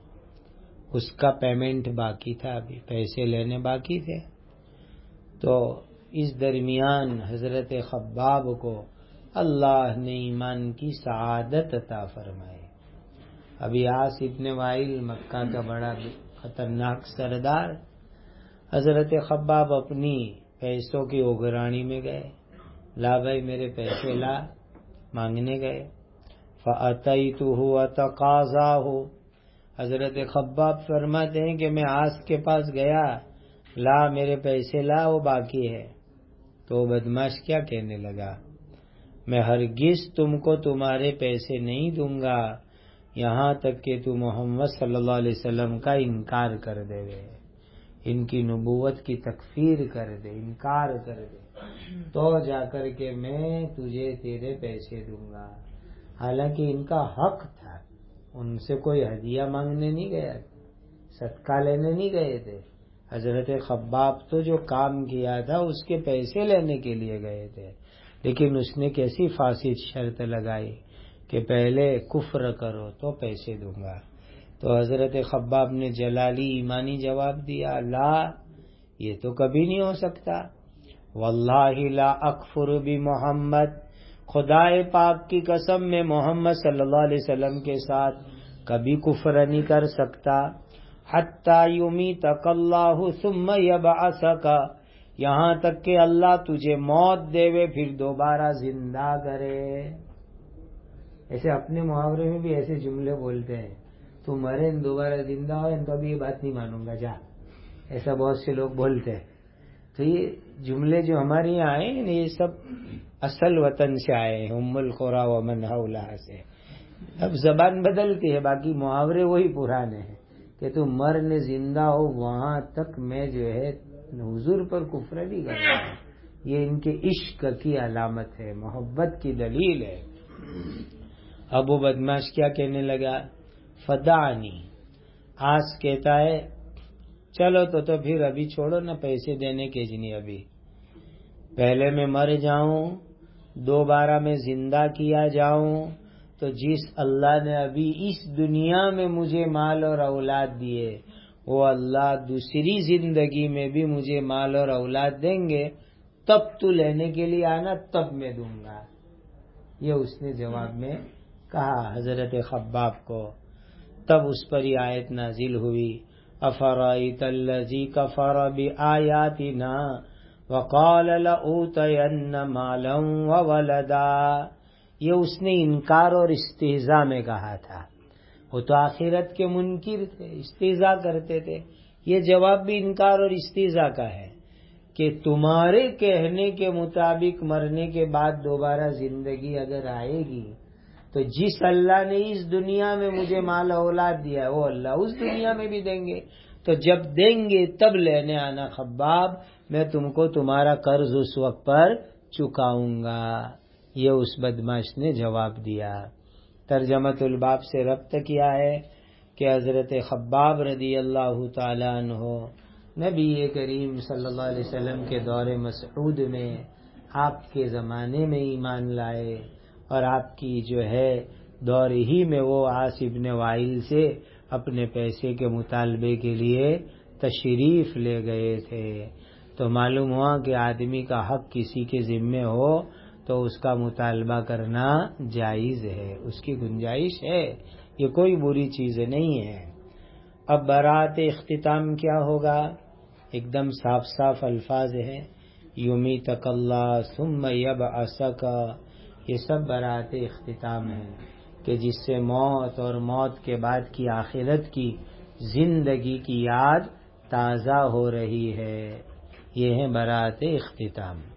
A: اس کا پیمنٹ باقی تھا، ابھی پیسے لینے باقی تھے۔ تو اس درمیان حضرت خباب کو اللہ نے ایمان کی سعادت عطا فرمائے۔ ابھی عاص ابن وائل مکہ کا بڑا خطرناک سردار، حضرت خباب اپنی پیسوں کی اوگرانی میں گئے، لا بھائی میرے پیسے لا، مانگنے گئے۔ فَأَتَيْتُهُ وَتَقَاضَاهُ، حضرت خباب فرماتے ہیں کہ میں عاص کے پاس گیا، لا میرے پیسے لا، وہ باقی ہے۔ تو بدماش کیا کہنے لگا، میں ہرگز تم کو تمہارے پیسے نہیں دوں گا یہاں تک کہ تو محمد صلی اللہ علیہ وسلم کا انکار کر دے، ان کی نبوت کی تکفیر کر دے، انکار کر دے، تو جا کر کے میں تجھے تیرے پیسے دوں گا۔ حالانکہ ان کا حق تھا، ان سے کوئی ہدیہ مانگنے نہیں گیا، صدقہ لینے نہیں گئے تھے۔ حضرت خباب تو جو کام کیا تھا اس کے پیسے لینے کے لیے گئے تھے، لیکن اس نے کیسی فاسد شرط لگائی کہ پہلے کفر کرو تو پیسے دوں گا۔ تو حضرت خباب نے جلالی ایمانی جواب دیا، لا یہ تو کبھی نہیں ہو سکتا، واللہ لا اکفر بمحمد، خدا پاک کی قسم میں محمد صلی اللہ علیہ وسلم کے ساتھ کبھی کفر نہیں کر سکتا، حتی یمیتک اللہ ثم یبعثک، یہاں تک کہ اللہ تجھے موت دے وے پھر دوبارہ زندہ کرے۔ ایسے اپنے محاورے میں بھی ایسے جملے بولتے ہیں، تو مرے دوبارہ زندہ ہوئے تو ابھی یہ بات نہیں مانوں گا جا، ایسا بہت سے لوگ بولتے ہیں۔ تو یہ جملے جو ہمارے یہاں آئے ہیں یہ سب اصل وطن سے آئے ہیں، ام القری و من حولہا سے۔ اب زبان بدلتی ہے، باقی محاورے وہی پرانے ہیں کہ تو مرنے زندہ ہو وہاں تک میں جو ہے حضور پر کفر نہیں کر رہا ہوں۔ یہ ان کے عشق کی علامت ہے، محبت کی دلیل ہے۔ اب وہ بدماش کیا کہنے لگا، فدعنی، آس کہتا ہے چلو تو تو پھر ابھی چھوڑو نا پیسے دینے کے جنی، ابھی پہلے میں مر جاؤں دوبارہ میں زندہ کیا جاؤں تو جس اللہ نے ابھی اس دنیا میں مجھے مال اور اولاد دیے وہ اللہ دوسری زندگی میں بھی مجھے مال اور اولاد دیں گے، تب تو لینے کے لیے آنا، تب میں دوں گا۔ یہ اس نے جواب میں کہا حضرت خباب کو۔ تب اس پر یہ آیت نازل ہوئی، افرائیت الذی کفر بآیاتنا وقال لأوتین مالا وولدا، یہ اس نے انکار اور استہزاء میں کہا تھا۔ وہ تو آخرت کے منکر تھے، استہزاء کرتے تھے، یہ جواب بھی انکار اور استہزاء کا ہے کہ تمہارے کہنے کے مطابق مرنے کے بعد دوبارہ زندگی اگر آئے گی تو جس اللہ نے اس دنیا میں مجھے مال اولاد دیا ہے وہ اللہ اس دنیا میں بھی دیں گے، تو جب دیں گے تب لینے آنا خباب، میں تم کو تمہارا قرض اس وقت پر چکاؤں گا۔ یہ اس بدماش نے جواب دیا۔ ترجمۃ الباب سے ربط کیا ہے کہ حضرت خباب رضی اللہ تعالیٰ عنہ نبی کریم صلی اللہ علیہ وسلم کے دور مسعود میں آپ کے زمانے میں ایمان لائے، اور آپ کی جو ہے دور ہی میں وہ عاص ابن وائل سے اپنے پیسے کے مطالبے کے لیے تشریف لے گئے تھے۔ تو معلوم ہوا کہ آدمی کا حق کسی کے ذمے ہو تو اس کا مطالبہ کرنا جائز ہے، اس کی گنجائش ہے، یہ کوئی بری چیز نہیں ہے۔ اب برات اختتام کیا ہوگا؟ ایک دم صاف صاف الفاظ ہیں، یمیتک اللہ ثم یبعثک، یہ سب برات اختتام ہے کہ جس سے موت اور موت کے بعد کی آخرت کی زندگی کی یاد تازہ ہو رہی ہے، یہ ہے برات اختتام۔